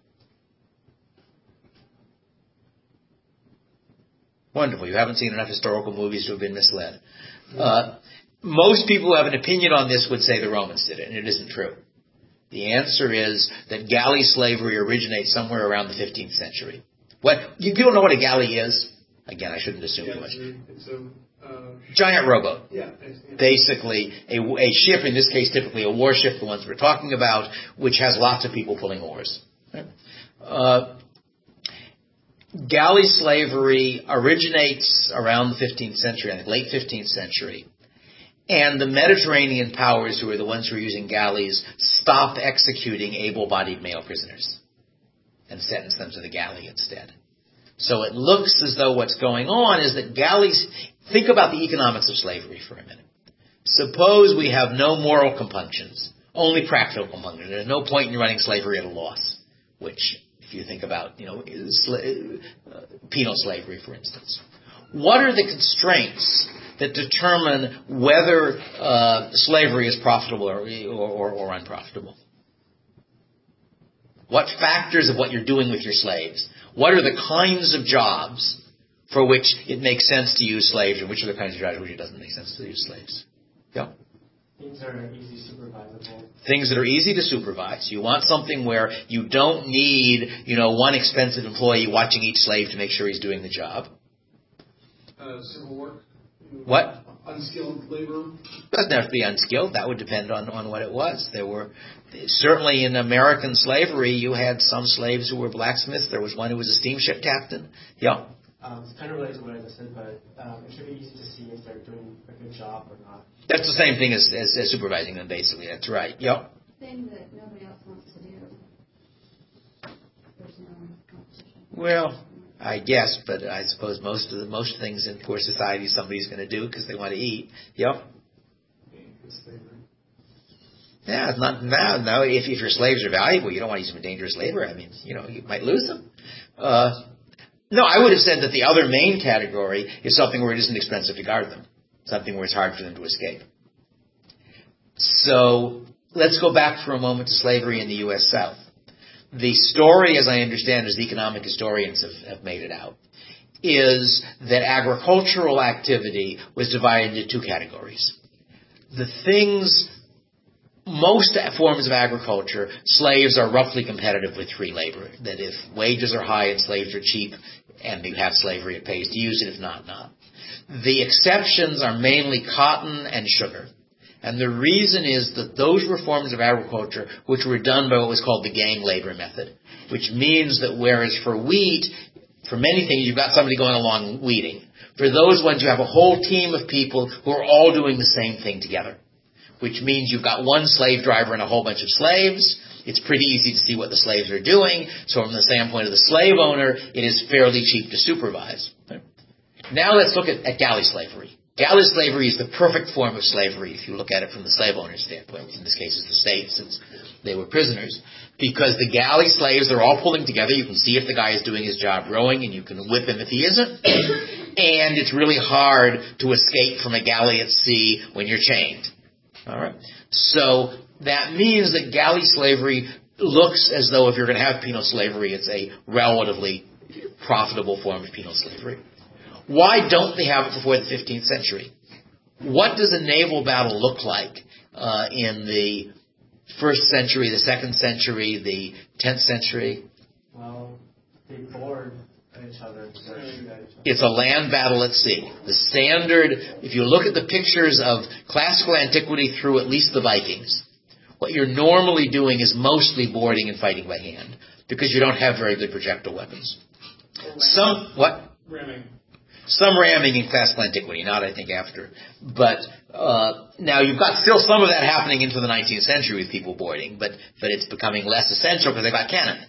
Wonderful. You haven't seen enough historical movies to have been misled. Uh, most people who have an opinion on this would say the Romans did it, and it isn't true. The answer is that galley slavery originates somewhere around the fifteenth century. What you don't know what a galley is? Again, I shouldn't assume yeah, too much. It's a uh, giant rowboat. Yeah, it's, yeah. Basically, a, a ship, in this case typically a warship, the ones we're talking about, which has lots of people pulling oars. Uh, galley slavery originates around the fifteenth century, I think late fifteenth century. And the Mediterranean powers, who are the ones who are using galleys, stopped executing able-bodied male prisoners and sentenced them to the galley instead. So it looks as though what's going on is that galleys, think about the economics of slavery for a minute. Suppose we have no moral compunctions, only practical compunctions. There's no point in running slavery at a loss, which, if you think about, you know, sla- uh, penal slavery, for instance. What are the constraints that determine whether uh, slavery is profitable or, or, or unprofitable? What factors of what you're doing with your slaves? What are the kinds of jobs for which it makes sense to use slaves, and which are the kinds of jobs for which it doesn't make sense to use slaves? Yeah? Things that are easy supervisable. Things that are easy to supervise. You want something where you don't need, you know, one expensive employee watching each slave to make sure he's doing the job. Uh, civil work. What? Unskilled labor. Doesn't have to be unskilled. That would depend on, on what it was. There were, certainly in American slavery, you had some slaves who were blacksmiths. There was one who was a steamship captain. Yeah. Um, it's kind of related to what I just said, but um, it should be easy to see if they're doing a good job or not. That's the same thing as, as, as supervising them, basically. That's right. Yep. Thing that nobody else wants to do. There's no competition. Well, I guess, but I suppose most of the most things in poor society somebody's going to do because they want to eat. Yep. Yeah, it's not no, no. If, if your slaves are valuable, you don't want to use them in dangerous labor. I mean, you know, you might lose them. Uh, no, I would have said that the other main category is something where it isn't expensive to guard them, something where it's hard for them to escape. So let's go back for a moment to slavery in the U S South. The story, as I understand, as economic historians have, have made it out, is that agricultural activity was divided into two categories. The things, most forms of agriculture, slaves are roughly competitive with free labor. That if wages are high and slaves are cheap, and you have slavery, it pays to use it. If not, not. The exceptions are mainly cotton and sugar. And the reason is that those were forms of agriculture which were done by what was called the gang labor method, which means that whereas for wheat, for many things, you've got somebody going along weeding. For those ones, you have a whole team of people who are all doing the same thing together, which means you've got one slave driver and a whole bunch of slaves. It's pretty easy to see what the slaves are doing. So from the standpoint of the slave owner, it is fairly cheap to supervise. Now let's look at, at galley slavery. Galley slavery is the perfect form of slavery if you look at it from the slave owner's standpoint, which in this case is the state since they were prisoners. Because the galley slaves, they're all pulling together. You can see if the guy is doing his job rowing, and you can whip him if he isn't. And it's really hard to escape from a galley at sea when you're chained. All right. So that means that galley slavery looks as though if you're going to have penal slavery, it's a relatively profitable form of penal slavery. Why don't they have it before the fifteenth century? What does a naval battle look like uh, in the first century, the second century, the tenth century? Well, they board each other. Shoot at each other. It's a land battle at sea. The standard, if you look at the pictures of classical antiquity through at least the Vikings, what you're normally doing is mostly boarding and fighting by hand because you don't have very good projectile weapons. Some, what? Ramming. Some ramming in classical antiquity, not I think after. But uh, now you've got still some of that happening into the nineteenth century with people boarding, but, but it's becoming less essential because they've got cannon.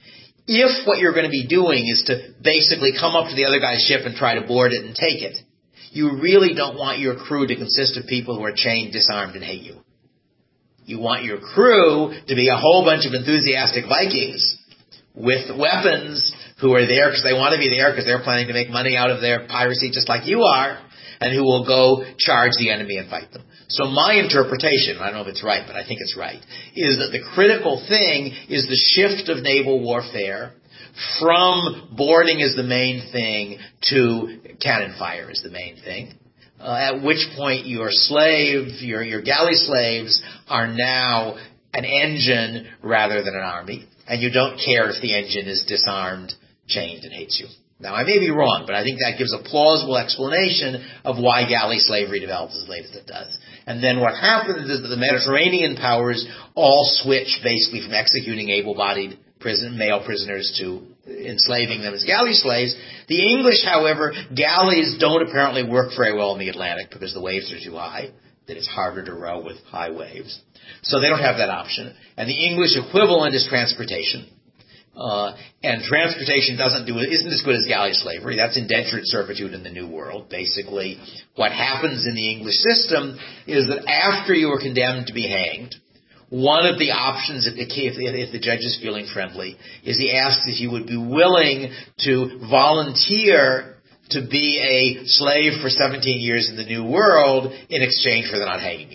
If what you're going to be doing is to basically come up to the other guy's ship and try to board it and take it, you really don't want your crew to consist of people who are chained, disarmed, and hate you. You want your crew to be a whole bunch of enthusiastic Vikings with weapons who are there because they want to be there because they're planning to make money out of their piracy just like you are, and who will go charge the enemy and fight them. So my interpretation, I don't know if it's right, but I think it's right, is that the critical thing is the shift of naval warfare from boarding as the main thing to cannon fire as the main thing. Uh, at which point your slave, your, your galley slaves are now an engine rather than an army, and you don't care if the engine is disarmed, chained, and hates you. Now, I may be wrong, but I think that gives a plausible explanation of why galley slavery develops as late as it does. And then what happens is that the Mediterranean powers all switch basically from executing able-bodied prison, male prisoners to enslaving them as galley slaves. The English, however, galleys don't apparently work very well in the Atlantic because the waves are too high, that it's harder to row with high waves. So they don't have that option. And the English equivalent is transportation. Uh, and transportation doesn't do isn't as good as galley slavery. That's indentured servitude in the New World. Basically, what happens in the English system is that after you are condemned to be hanged, one of the options, if the, if, if the judge is feeling friendly, is he asks if you would be willing to volunteer to be a slave for seventeen years in the New World in exchange for not hanging you.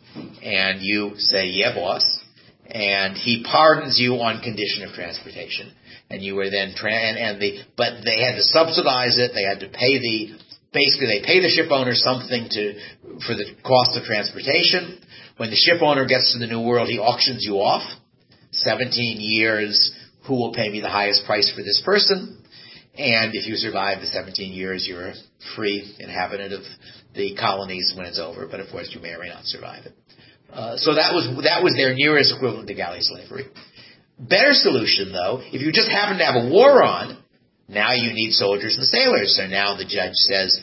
And you say, yeah, boss. And he pardons you on condition of transportation. And you were then, tra- and, and the, but they had to subsidize it. They had to pay the, basically they pay the ship owner something to, for the cost of transportation. When the ship owner gets to the New World, he auctions you off. seventeen years, who will pay me the highest price for this person? And if you survive the seventeen years, you're a free inhabitant of the colonies when it's over. But of course, you may or may not survive it. Uh, so that was that was their nearest equivalent to galley slavery. Better solution, though, if you just happen to have a war on, now you need soldiers and sailors. So now the judge says,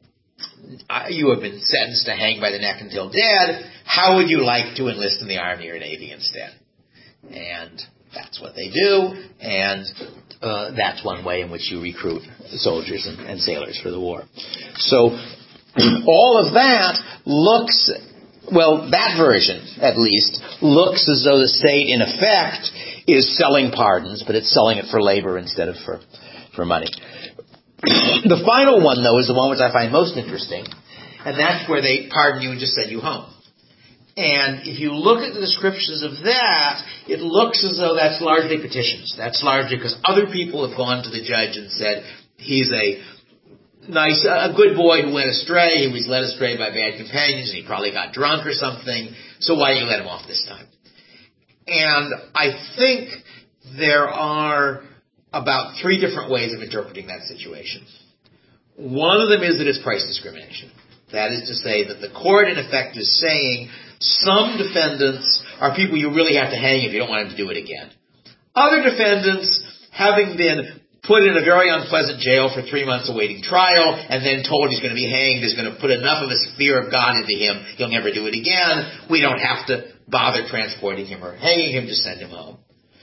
you have been sentenced to hang by the neck until dead. How would you like to enlist in the Army or Navy instead? And that's what they do, and uh, that's one way in which you recruit soldiers and, and sailors for the war. So all of that looks... Well, that version, at least, looks as though the state, in effect, is selling pardons, but it's selling it for labor instead of for, for money. The final one, though, is the one which I find most interesting, and that's where they pardon you and just send you home. And if you look at the descriptions of that, it looks as though that's largely petitions. That's largely because other people have gone to the judge and said, he's a nice, a good boy who went astray. He was led astray by bad companions, and he probably got drunk or something. So why don't you let him off this time? And I think there are about three different ways of interpreting that situation. One of them is that it's price discrimination. That is to say that the court, in effect, is saying some defendants are people you really have to hang if you don't want them to do it again. Other defendants, having been put in a very unpleasant jail for three months awaiting trial, and then told he's going to be hanged, is going to put enough of his fear of God into him, he'll never do it again. We don't have to bother transporting him or hanging him, just send him home.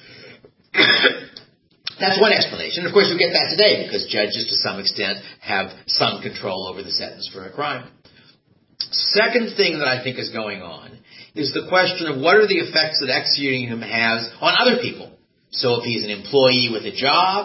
That's one explanation. Of course, you get that today, because judges, to some extent, have some control over the sentence for a crime. Second thing that I think is going on is the question of what are the effects that executing him has on other people. So if he's an employee with a job,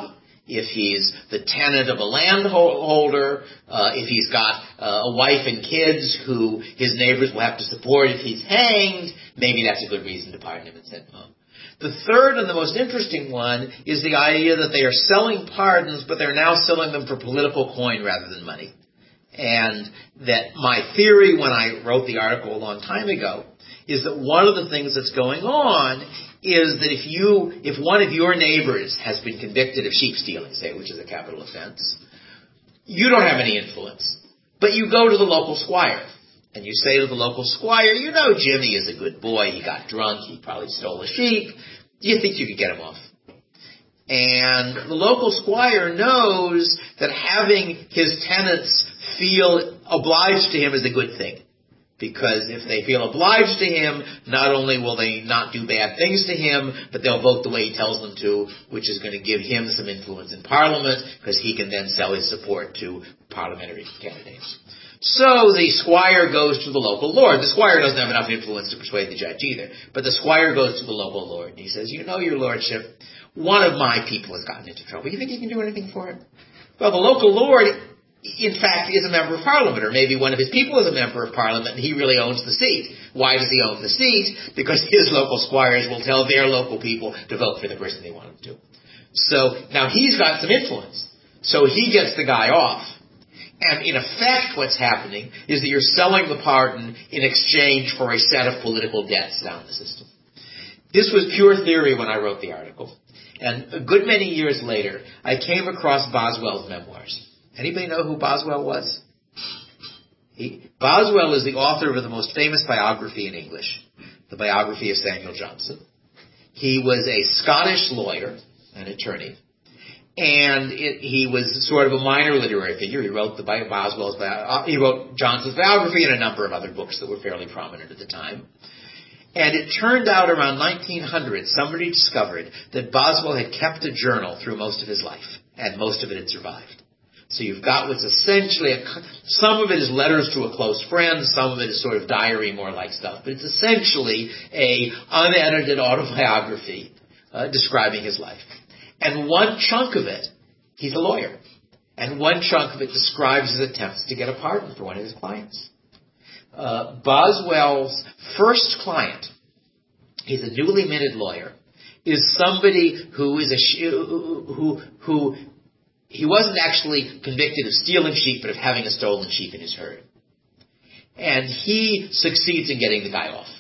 if he's the tenant of a landholder, uh, if he's got uh, a wife and kids who his neighbors will have to support if he's hanged, maybe that's a good reason to pardon him and send him home. The third and the most interesting one is the idea that they are selling pardons, but they're now selling them for political coin rather than money. And that my theory when I wrote the article a long time ago is that one of the things that's going on is that if you, if one of your neighbors has been convicted of sheep stealing, say, which is a capital offense, you don't have any influence. But you go to the local squire, and you say to the local squire, you know Jimmy is a good boy, he got drunk, he probably stole a sheep, do you think you could get him off? And the local squire knows that having his tenants feel obliged to him is a good thing. Because if they feel obliged to him, not only will they not do bad things to him, but they'll vote the way he tells them to, which is going to give him some influence in Parliament, because he can then sell his support to parliamentary candidates. So the squire goes to the local lord. The squire doesn't have enough influence to persuade the judge either, but the squire goes to the local lord, and he says, you know, your lordship, one of my people has gotten into trouble. You think you can do anything for it? Well, the local lord, in fact, is a member of Parliament, or maybe one of his people is a member of Parliament, and he really owns the seat. Why does he own the seat? Because his local squires will tell their local people to vote for the person they want them to. So, now he's got some influence. So he gets the guy off. And in effect, what's happening is that you're selling the pardon in exchange for a set of political debts down the system. This was pure theory when I wrote the article. And a good many years later, I came across Boswell's memoirs. Anybody know who Boswell was? He, Boswell is the author of the most famous biography in English, the biography of Samuel Johnson. He was a Scottish lawyer, an attorney, and it, he was sort of a minor literary figure. He wrote the Boswell's uh, he wrote Johnson's biography and a number of other books that were fairly prominent at the time. And it turned out around nineteen hundred, somebody discovered that Boswell had kept a journal through most of his life, and most of it had survived. So you've got what's essentially, a, some of it is letters to a close friend, some of it is sort of diary, more like stuff, but it's essentially a unedited autobiography uh, describing his life. And one chunk of it, he's a lawyer, and one chunk of it describes his attempts to get a pardon for one of his clients. Uh, Boswell's first client, he's a newly minted lawyer, is somebody who is a who who, who he wasn't actually convicted of stealing sheep, but of having a stolen sheep in his herd. And he succeeds in getting the guy off.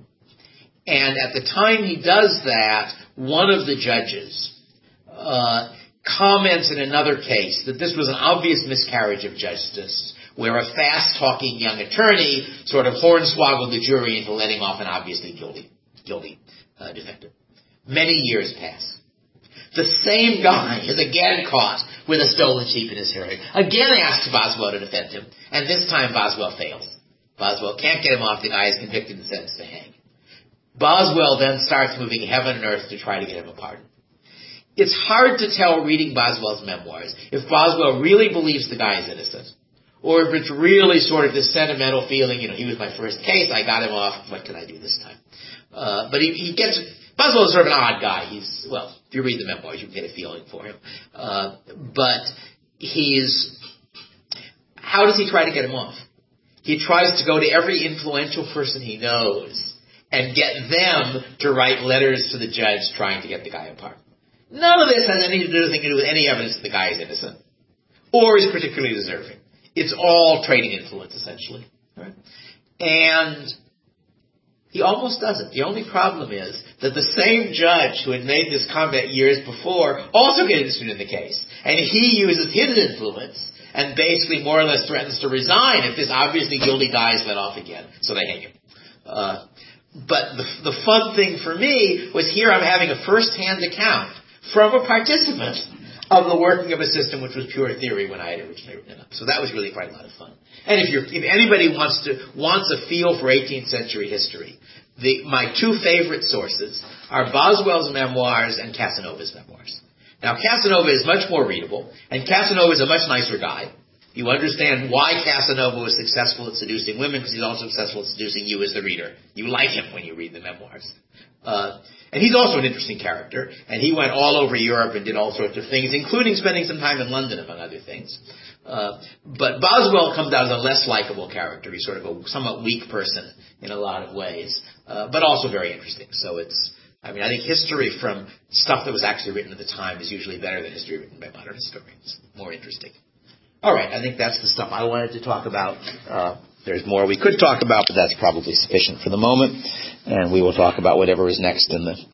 And at the time he does that, one of the judges uh, comments in another case that this was an obvious miscarriage of justice, where a fast-talking young attorney sort of hornswoggled the jury into letting off an obviously guilty, guilty uh, defendant. Many years pass. The same guy is again caught with a stolen sheep in his herd. Again asks Boswell to defend him, and this time Boswell fails. Boswell can't get him off. The guy is convicted and sentenced to hang. Boswell then starts moving heaven and earth to try to get him a pardon. It's hard to tell reading Boswell's memoirs if Boswell really believes the guy is innocent, or if it's really sort of this sentimental feeling, you know, he was my first case, I got him off, what can I do this time? Uh, but he, he gets, Boswell is sort of an odd guy. He's, well, if you read the memoirs, you get a feeling for him. Uh, but he's, how does he try to get him off? He tries to go to every influential person he knows and get them to write letters to the judge trying to get the guy a pardon. None of this has anything to do with any evidence that the guy is innocent or is particularly deserving. It's all trading influence, essentially. Right? And he almost does it. The only problem is that the same judge who had made this comment years before also gets interested in the case. And he uses his influence and basically more or less threatens to resign if this obviously guilty guy is let off again. So they hang him. Uh, but the, the fun thing for me was here I'm having a first-hand account from a participant of the working of a system which was pure theory when I had originally written it up. So that was really quite a lot of fun. And if you're, if anybody wants to, wants a feel for eighteenth century history, the, my two favorite sources are Boswell's memoirs and Casanova's memoirs. Now Casanova is much more readable, and Casanova is a much nicer guy. You understand why Casanova was successful at seducing women, because he's also successful at seducing you as the reader. You like him when you read the memoirs. Uh, and he's also an interesting character, and he went all over Europe and did all sorts of things, including spending some time in London, among other things. Uh, but Boswell comes out as a less likable character. He's sort of a somewhat weak person in a lot of ways, uh, but also very interesting. So it's, I mean, I think history from stuff that was actually written at the time is usually better than history written by modern historians. More interesting. All right, I think that's the stuff I wanted to talk about. Uh, there's more we could talk about, but that's probably sufficient for the moment. And we will talk about whatever is next in the